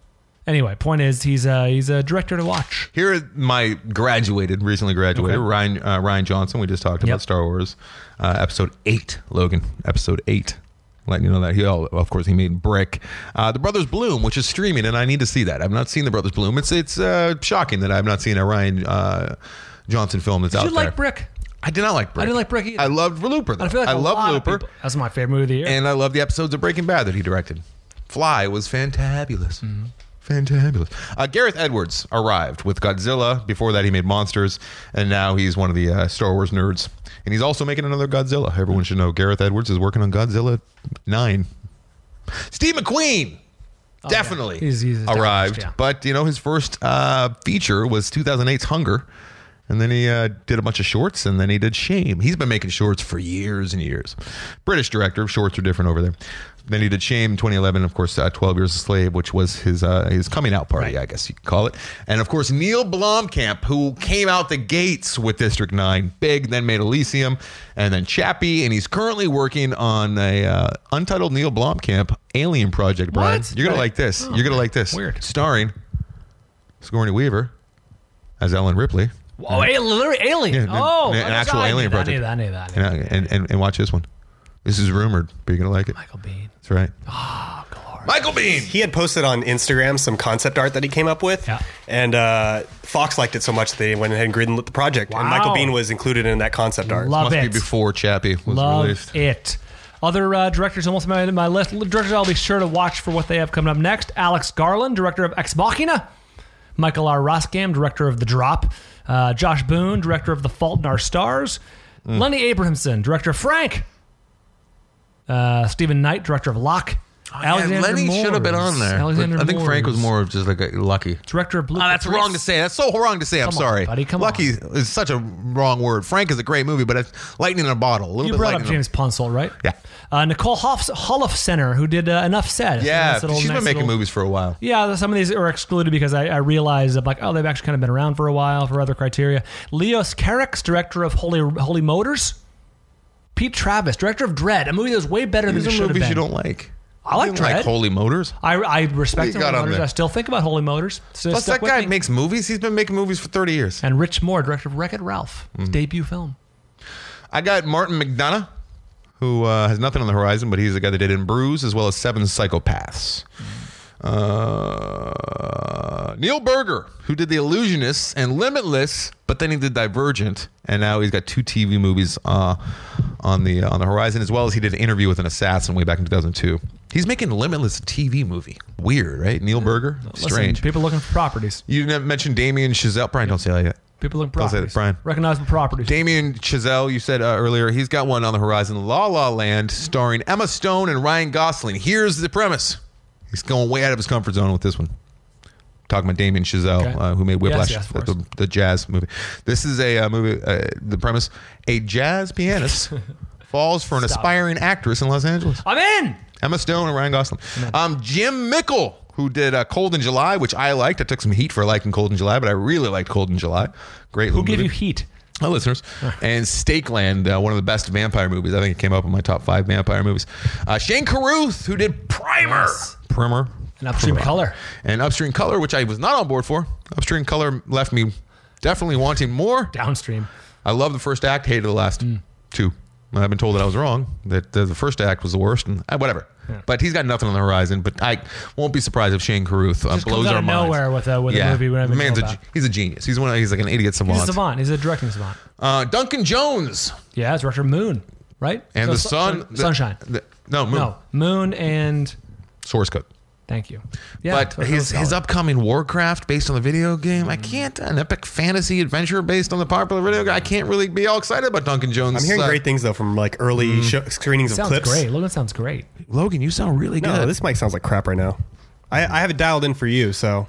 Anyway, point is he's a director to watch. Here is my recently graduated, Ryan Johnson. We just talked about Star Wars. Episode 8, Logan. Episode 8. Letting you know that of course he made Brick. The Brothers Bloom, which is streaming, and I need to see that. I've not seen The Brothers Bloom. It's shocking that I've not seen a Ryan Johnson film that's out there. Did you like Brick? I did not like Brick. I didn't like Brick either. I loved Looper, though. I feel like I love Looper. That's my favorite movie of the year. And I love the episodes of Breaking Bad that he directed. Fly was fantabulous. Fantabulous. Gareth Edwards arrived with Godzilla. Before that, he made Monsters, and now he's one of the Star Wars nerds. And he's also making another Godzilla. Everyone should know Gareth Edwards is working on Godzilla 9. Steve McQueen definitely He's arrived. yeah. But, his first feature was 2008's Hunger. And then he did a bunch of shorts, and then he did Shame. He's been making shorts for years and years. British director. Shorts are different over there. Then he did Shame in 2011, of course, 12 Years a Slave, which was his coming out party, I guess you could call it. And, of course, Neil Blomkamp, who came out the gates with District 9, big, then made Elysium, and then Chappie, and he's currently working on a untitled Neil Blomkamp Alien project, Brian. What? You're going to like this. You're going to like this. Weird. Starring Sigourney Weaver as Ellen Ripley. Oh, literally Alien. Yeah, an actual Alien project. I knew that. And watch this one. This is rumored, but you're going to like it. Michael Biehn. That's right. Oh, glory. Michael Biehn. He had posted on Instagram some concept art that he came up with, and Fox liked it so much that they went ahead and greenlit the project. Wow. And Michael Biehn was included in that concept art. Love Must it. be before Chappie was Love released. it. Other directors almost made my list. Directors I'll be sure to watch for what they have coming up next. Alex Garland, director of Ex Machina. Michael R. Roskam, director of The Drop. Josh Boone, director of The Fault in Our Stars. Lenny Abrahamson, director of Frank. Stephen Knight, director of Locke. Lenny should have been on there. Alexander I think Frank Moores, was more of just like a Lucky. director of Blue. That's wrong to say. That's so wrong to say. I'm Come on, sorry. buddy, come Lucky on. is such a wrong word. Frank is a great movie, but it's lightning in a bottle. A little You bit brought up lightning in a- James Punsold, right? Yeah. Nicole Holofcener, who did Enough Said. Yeah, Nice little- she's nice been making little- movies for a while. Yeah, some of these are excluded because I realized I'm like, oh, they've actually kind of been around for a while for other criteria. Leos Carax, director of Holy Motors. Pete Travis, director of Dread, a movie that was way better than it These should are have movies been. you don't like. I like You don't Dread. like Holy Motors. I respect What you got Holy on Motors. there? I still think about Holy Motors. So Plus, stuck that with guy me. makes movies. He's been making movies for 30 years. And Rich Moore, director of Wreck-It Ralph, his debut film. I got Martin McDonough, who has nothing on the horizon, but he's the guy that did In Bruges as well as Seven Psychopaths. Neil Berger, who did The Illusionists and Limitless, but then he did Divergent, and now he's got 2 TV movies on the horizon, as well as he did an Interview with an Assassin way back in 2002. He's making Limitless a TV movie. Weird, right? Neil Berger? Strange. Listen, people looking for properties. You didn't mention Damien Chazelle. Brian, don't say that yet. People looking for Don't say properties. that, Brian. Recognizable properties. Damien Chazelle, you said earlier, he's got one on the horizon, La La Land, starring Emma Stone and Ryan Gosling. Here's the premise. He's going way out of his comfort zone with this one. Talking about Damien Chazelle, Okay. who made Whiplash, Yes, of course. the jazz movie. This is a movie, the premise, a jazz pianist falls for an aspiring actress in Los Angeles. I'm in. Emma Stone and Ryan Gosling. Jim Mickle, who did Cold in July, which I liked. I took some heat for liking Cold in July, but I really liked Cold in July. Great Who little gave movie. you heat? My listeners. And Stakeland, one of the best vampire movies. I think it came up in my top 5 vampire movies. Shane Carruth, who did Primer. Yes. Primer. An Upstream Color. And Upstream Color, which I was not on board for. Upstream Color left me definitely wanting more. Downstream. I love the first act, hated the last 2. I've been told that I was wrong, that the first act was the worst, and whatever. Yeah. But he's got nothing on the horizon. But I won't be surprised if Shane Carruth Just blows comes out our of minds. nowhere with a movie we haven't man's known about. he's a genius. He's like an idiot savant. He's a savant. He's a directing savant. Duncan Jones Yeah, it's director of Moon, right? and No, the sun, Sunshine. Moon. No, Moon and Source Code. thank you. Yeah, But that his was solid. upcoming Warcraft based on the video game, I can't. An epic fantasy adventure based on the popular video game, I can't really be all excited about Duncan Jones. I'm hearing great things though from like early screenings of sounds clips. great. Logan sounds great. Logan, you sound really No, good. this mic sounds like crap right now. I have it dialed in for you, so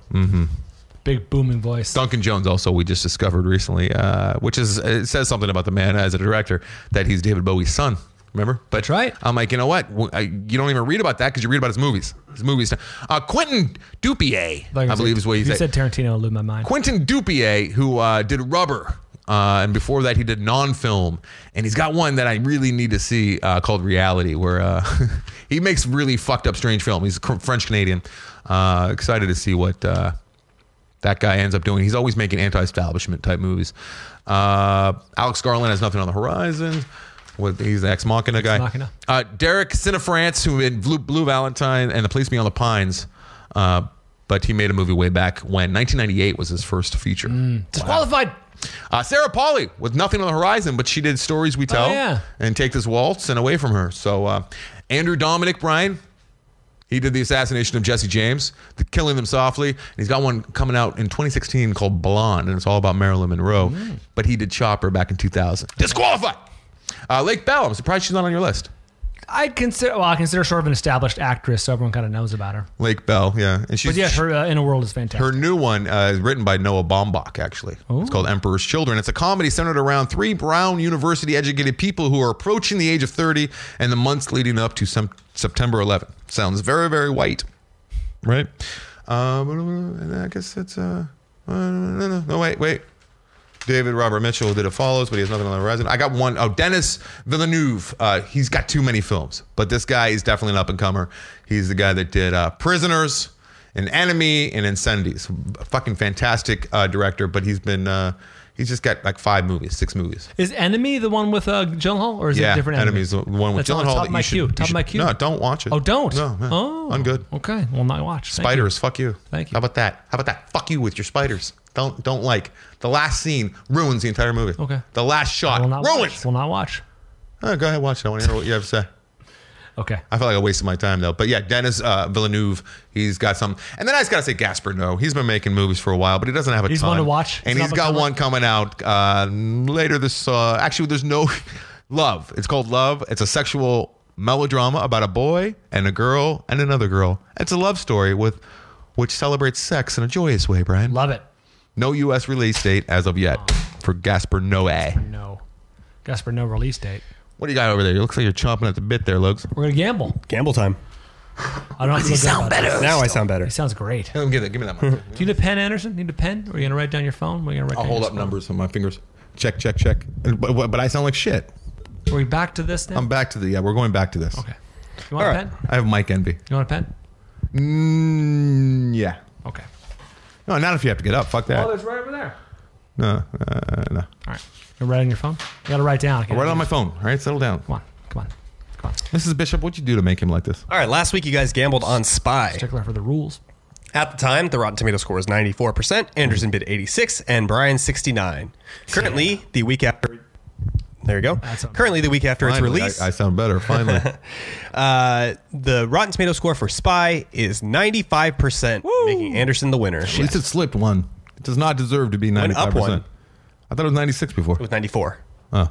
Big booming voice. Duncan Jones also we just discovered recently, which is it says something about the man as a director that he's David Bowie's son. Remember? But That's right. I'm like, you know what? You don't even read about that because you read about his movies. Quentin Dupieux, Like I believe is what you he said. said. Tarantino, it'll lose my mind. Quentin Dupieux, who did Rubber And before that, he did non-film. And he's got one that I really need to see called Reality, where he makes really fucked up, strange film. He's French-Canadian. Excited to see what that guy ends up doing. He's always making anti-establishment type movies. Alex Garland has Nothing on the Horizon. He's the Ex Machina guy. Derek Cinefarance, who in Blue Valentine and The Place Beyond the Pines. But he made a movie way back when 1998 was his first feature. Disqualified. Sarah Polley with Nothing on the Horizon, but she did Stories We Tell and Take This Waltz and Away From Her. So Andrew Dominic Bryan, he did The Assassination of Jesse James, The Killing Them Softly. And he's got one coming out in 2016 called Blonde, and it's all about Marilyn Monroe. But he did Chopper back in 2000. Disqualified. Lake Bell, I'm surprised she's not on your list. I consider sort of an established actress, so everyone kind of knows about her. Lake Bell, yeah. And But yeah, her In a World is fantastic. Her new one is written by Noah Baumbach, actually. Ooh. It's called Emperor's Children. It's a comedy centered around 3 Brown University-educated people who are approaching the age of 30 and the months leading up to September 11th. Sounds very, very white, right? And I guess it's... no, wait. David Robert Mitchell did It Follows, but he has Nothing on the Horizon. I got one. Denis Villeneuve. He's got too many films, but this guy is definitely an up-and-comer. He's the guy that did Prisoners, and Enemy, and Incendies. A fucking fantastic director, but he's just got like 6 movies. Is Enemy the one with Gyllenhaal, or is it a different Enemy? Enemy's the one with Gyllenhaal. Top of my queue. Top of my queue. No, don't watch it. Oh, don't? No, man. Oh. Ungood. Okay, well, not watch. Spiders, fuck you. Thank you. How about that? Fuck you with your spiders. Don't like. The last scene ruins the entire movie. Okay. The last shot ruins. Will not watch. Oh, go ahead, watch it. I want to hear what you have to say. Okay. I feel like I wasted my time, though. But yeah, Denis Villeneuve, he's got some. And then I just got to say Gaspar Noé. He's been making movies for a while, but he doesn't have a ton. He's one to watch. And he's got one coming out later this... actually, there's no... Love. It's called Love. It's a sexual melodrama about a boy and a girl and another girl. It's a love story which celebrates sex in a joyous way, Brian. Love it. No U.S. release date as of yet for Gaspar Noé. No. Gaspar Noé release date. What do you got over there? It looks like you're chomping at the bit there, Lugs. We're going to gamble. Gamble time. I don't feel sound better. Now I sound better. He sounds great. Give me that one. Do you need a pen, Anderson? Need a pen? Or are you going to write down your phone? I'll hold up numbers on my fingers. Check. But I sound like shit. Are we back to this then? I'm back to we're going back to this. Okay. You want a pen? I have Mike Envy. You want a pen? Yeah. Okay. No, not if you have to get up. Fuck that. Oh, there's right over there. No. All right. You're writing on your phone? You got to write down. I'll write on my phone. All right, settle down. Come on. Mrs. Bishop, what'd you do to make him like this? All right, last week you guys gambled on Spy. Stickler for the rules. At the time, the Rotten Tomato score was 94%. Anderson bid 86, and Brian 69. Currently, the week after... There you go. Currently, the week after its release... I sound better, finally. The Rotten Tomato score for Spy is 95%, making Anderson the winner. At least it slipped one. It does not deserve to be 95%. Went up one. I thought it was 96 before. It was 94. Oh.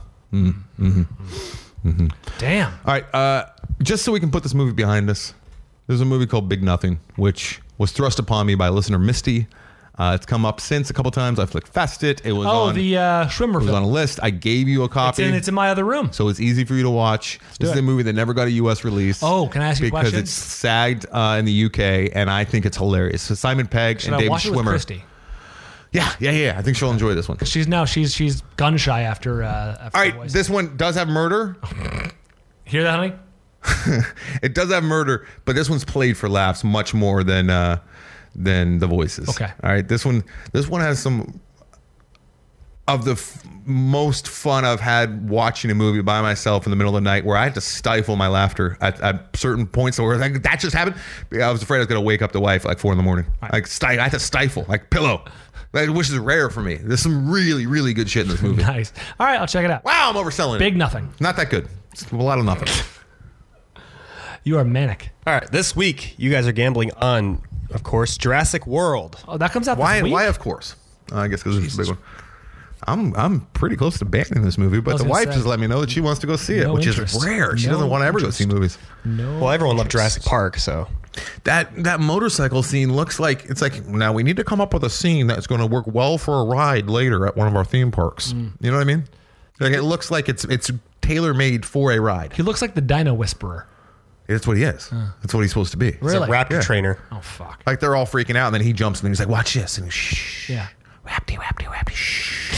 Damn. All right. Just so we can put this movie behind us, there's a movie called Big Nothing, which was thrust upon me by listener Misty. It's come up since a couple times. I flickfest it. It was on the Schwimmer It was film. on a list. I gave you a copy. It's in my other room. So it's easy for you to watch. This is a movie that never got a U.S. release. Oh, can I ask you a question? Because it's sagged in the U.K., and I think it's hilarious. So Simon Pegg Should and I David watch it with Schwimmer. Christy? Yeah. I think she'll enjoy this one. She's gun shy after. All right, this one does have murder. Hear that, honey? It does have murder, but this one's played for laughs much more than The Voices. Okay. All right, this one has some of the most fun I've had watching a movie by myself in the middle of the night, where I had to stifle my laughter at certain points where like, that just happened. I was afraid I was going to wake up the wife at like 4 a.m. Like I had to stifle, like pillow. Which is rare for me. There's some really, really good shit in this movie. Nice. All right, I'll check it out. Wow, I'm overselling it. Big Nothing. Not that good. It's a lot of nothing. You are manic. All right, this week you guys are gambling on, of course, Jurassic World. Oh, that comes out Why? this week? Why? Of course. I guess because it's a big one. I'm pretty close to banning this movie, but the wife just let me know that she wants to go see it, which is rare. She doesn't want to ever go see movies. Well, everyone loved Jurassic Park, so that motorcycle scene looks like it's like, now we need to come up with a scene that's going to work well for a ride later at one of our theme parks. You know what I mean? Like it looks like it's tailor made for a ride. He looks like the Dino Whisperer. That's what he is. That's what he's supposed to be. He's a raptor trainer. Oh fuck! Like they're all freaking out, and then he jumps, and then he's like, "Watch this," and shh. Yeah. Rapty, shh.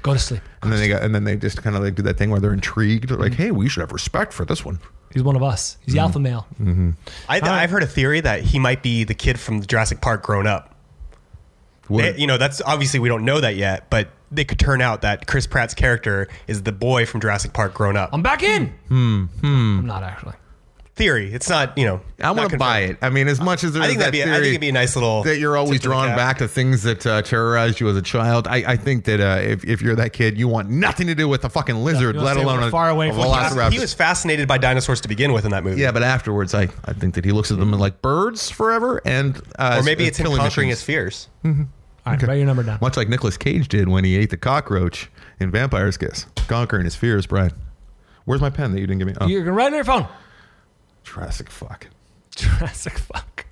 Go to sleep. And then they just kind of like do that thing where they're intrigued. They're like, hey, we should have respect for this one. He's one of us. He's the alpha male. I've heard a theory that he might be the kid from Jurassic Park grown up. That's obviously we don't know that yet, but they could turn out that Chris Pratt's character is the boy from Jurassic Park grown up. I'm back in. I'm not actually. Theory. It's not, I want to buy it. I mean, as much as there is that theory, I think it'd be a nice little that you're always drawn back to things that terrorized you as a child. I think that if you're that kid, you want nothing to do with a fucking lizard, let alone far away a from velociraptor. He was fascinated by dinosaurs to begin with in that movie. Yeah, but afterwards, I think that he looks at them like birds forever, and or maybe it's him killing conquering machines. his fears. All right, write your number down. Much like Nicolas Cage did when he ate the cockroach in Vampire's Kiss, conquering his fears. Brian, where's my pen that you didn't give me? Oh. You're going to write it on your phone. Jurassic fuck. Jurassic fuck.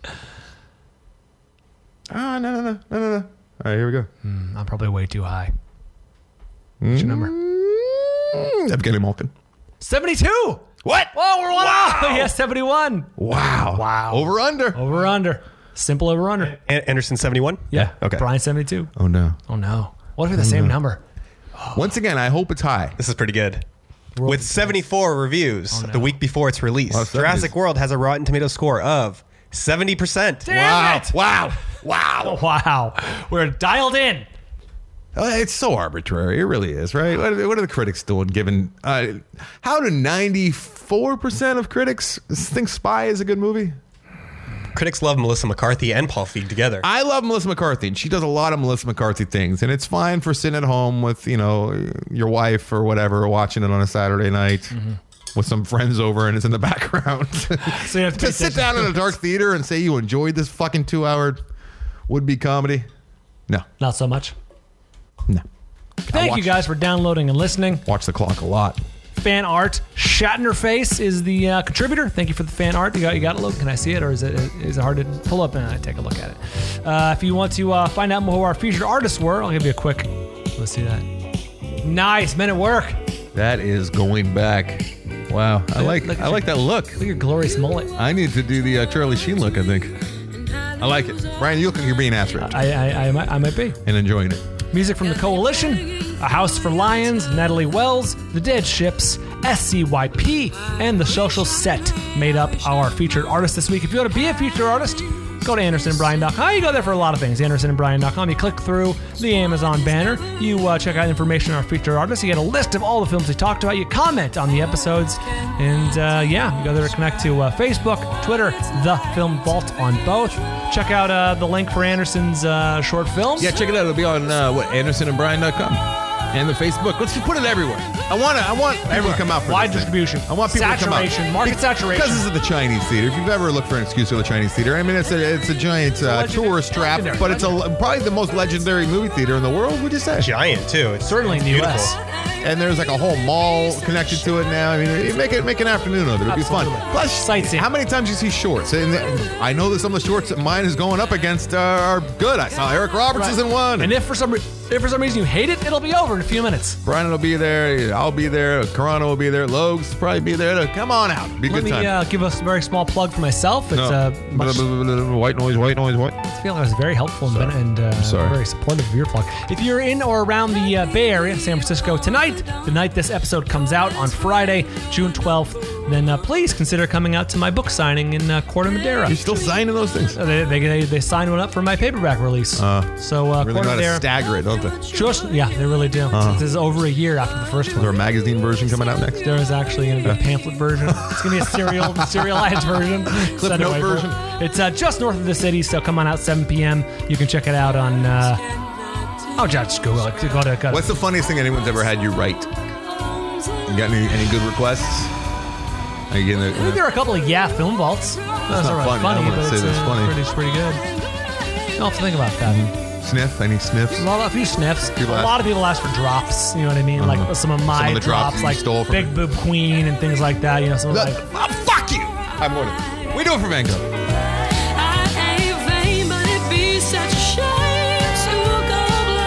Ah, no. All right, here we go. I'm probably way too high. What's your number? Evgeny Malkin. 72. What? Oh, we're one off. Yeah, 71. Wow. Over under. Over under. Simple over under. Anderson 71? Yeah. Okay. Brian 72. Oh no. Oh no. What if we're the same number? Once again, I hope it's high. This is pretty good. With 74 reviews no. the week before its release, Well, 70s. Jurassic World has a Rotten Tomato score of 70%. Damn it. Wow. Wow. We're dialed in. It's so arbitrary. It really is, right? What are the critics doing? Given how do 94% of critics think Spy is a good movie? Critics love Melissa McCarthy and Paul Feig together. I love Melissa McCarthy, and she does a lot of Melissa McCarthy things, and it's fine for sitting at home with your wife or whatever, watching it on a Saturday night with some friends over, and it's in the background. So you have to sit down in a dark theater and say you enjoyed this fucking 2-hour would-be comedy. No, Not so much. no. Thank you guys for downloading and listening. Watch the clock a lot. Fan art. Shatnerface is the contributor. Thank you for the fan art. You got it, Logan? Can I see it, or is it hard to pull up and take a look at it? If you want to find out more who our featured artists were, I'll give you a quick. Let's see that. Nice men at work. That is going back. Wow, I like that look. Look at your glorious mullet. I need to do the Charlie Sheen look. I think I like it. Brian, you look like you're being ass ripped I might be. and enjoying it. Music from The Coalition, A House for Lions, Natalie Wells, The Dead Ships, SCYP, and The Social Set made up our featured artist this week. If you want to be a featured artist, go to AndersonandBryan.com. You go there for a lot of things. AndersonandBryan.com. You click through the Amazon banner. You check out information on our featured artists. You get a list of all the films we talked about. You comment on the episodes. And you go there to connect to Facebook, Twitter, The Film Vault on both. Check out the link for Anderson's short films. Yeah, check it out. It'll be on AndersonandBryan.com and the Facebook. Let's just put it everywhere. I want everyone to come out for Wide this thing. distribution. I want people to come out. Saturation. Market saturation. Because this is the Chinese theater. If you've ever looked for an excuse for the Chinese theater, I mean, it's a giant tourist trap, legendary. but it's probably the most legendary movie theater in the world. Would you say? Giant, too. It's Certainly in the beautiful. U.S. And there's like a whole mall connected to it now. I mean, make an afternoon of it. It'll be fun. Absolutely. Plus, Sightseeing. how many times do you see shorts? And I know that some of the shorts that mine is going up against are good. I saw Eric Roberts is in one. And if for some reason you hate it, it'll be over in a few minutes. Brian will be there. I'll be there. Carano will be there. Logs will probably be there. Come on out. Be a Let good me time. give a very small plug for myself. It's much. White noise. I feel like I was very helpful and Sorry. very supportive of your plug. If you're in or around the Bay Area, San Francisco, tonight, the night this episode comes out on Friday, June 12th, then please consider coming out to my book signing in Corte Madera. You're still signing those things. They signed one up for my paperback release. So Really Corte know how to Madera. stagger it, don't they? Yeah, they really do. This is over a year after the first Is there a one. magazine version coming out next? There is actually going to be a pamphlet version. It's going to be a serialized version. Clip note version. It's just north of the city, so come on out 7 p.m. You can check it out on. Just Google it. Go to. What's the funniest thing anyone's ever had you write? You got any good requests? Are you getting I think there are a couple of film vaults. That's not really funny. I funny, wouldn't but say it's that's funny. pretty good. I'll have to think about that. Sniff? Any sniffs? A few sniffs. People A ask- lot of people ask for drops. You know what I mean? Like some of my Some of the drops you like stole from Big me. Boob Queen and things like that. You know, some of like. Fuck you! I'm going to. We do it for Van Gogh. I ain't vain, but it'd be such a shame to go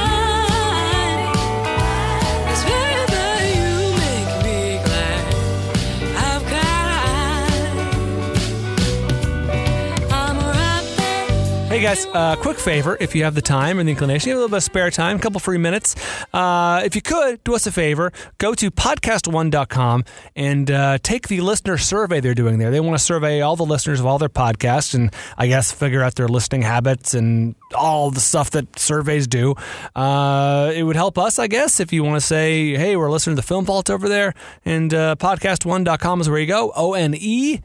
blind. 'Cause baby, you make me glad I've got. I'm right there. Hey guys, quick favor, if you have the time and the inclination, you have a little bit of spare time, a couple free minutes. If you could, do us a favor, go to podcast1.com and take the listener survey they're doing there. They want to survey all the listeners of all their podcasts and I guess figure out their listening habits and all the stuff that surveys do. It would help us, I guess, if you want to say, hey, we're listening to the Film Vault over there, and podcast1.com is where you go, O-N-E.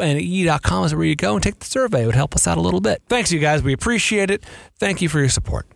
Podcastone.com is where you go and take the survey. It would help us out a little bit. Thanks, you guys. We appreciate it. Thank you for your support.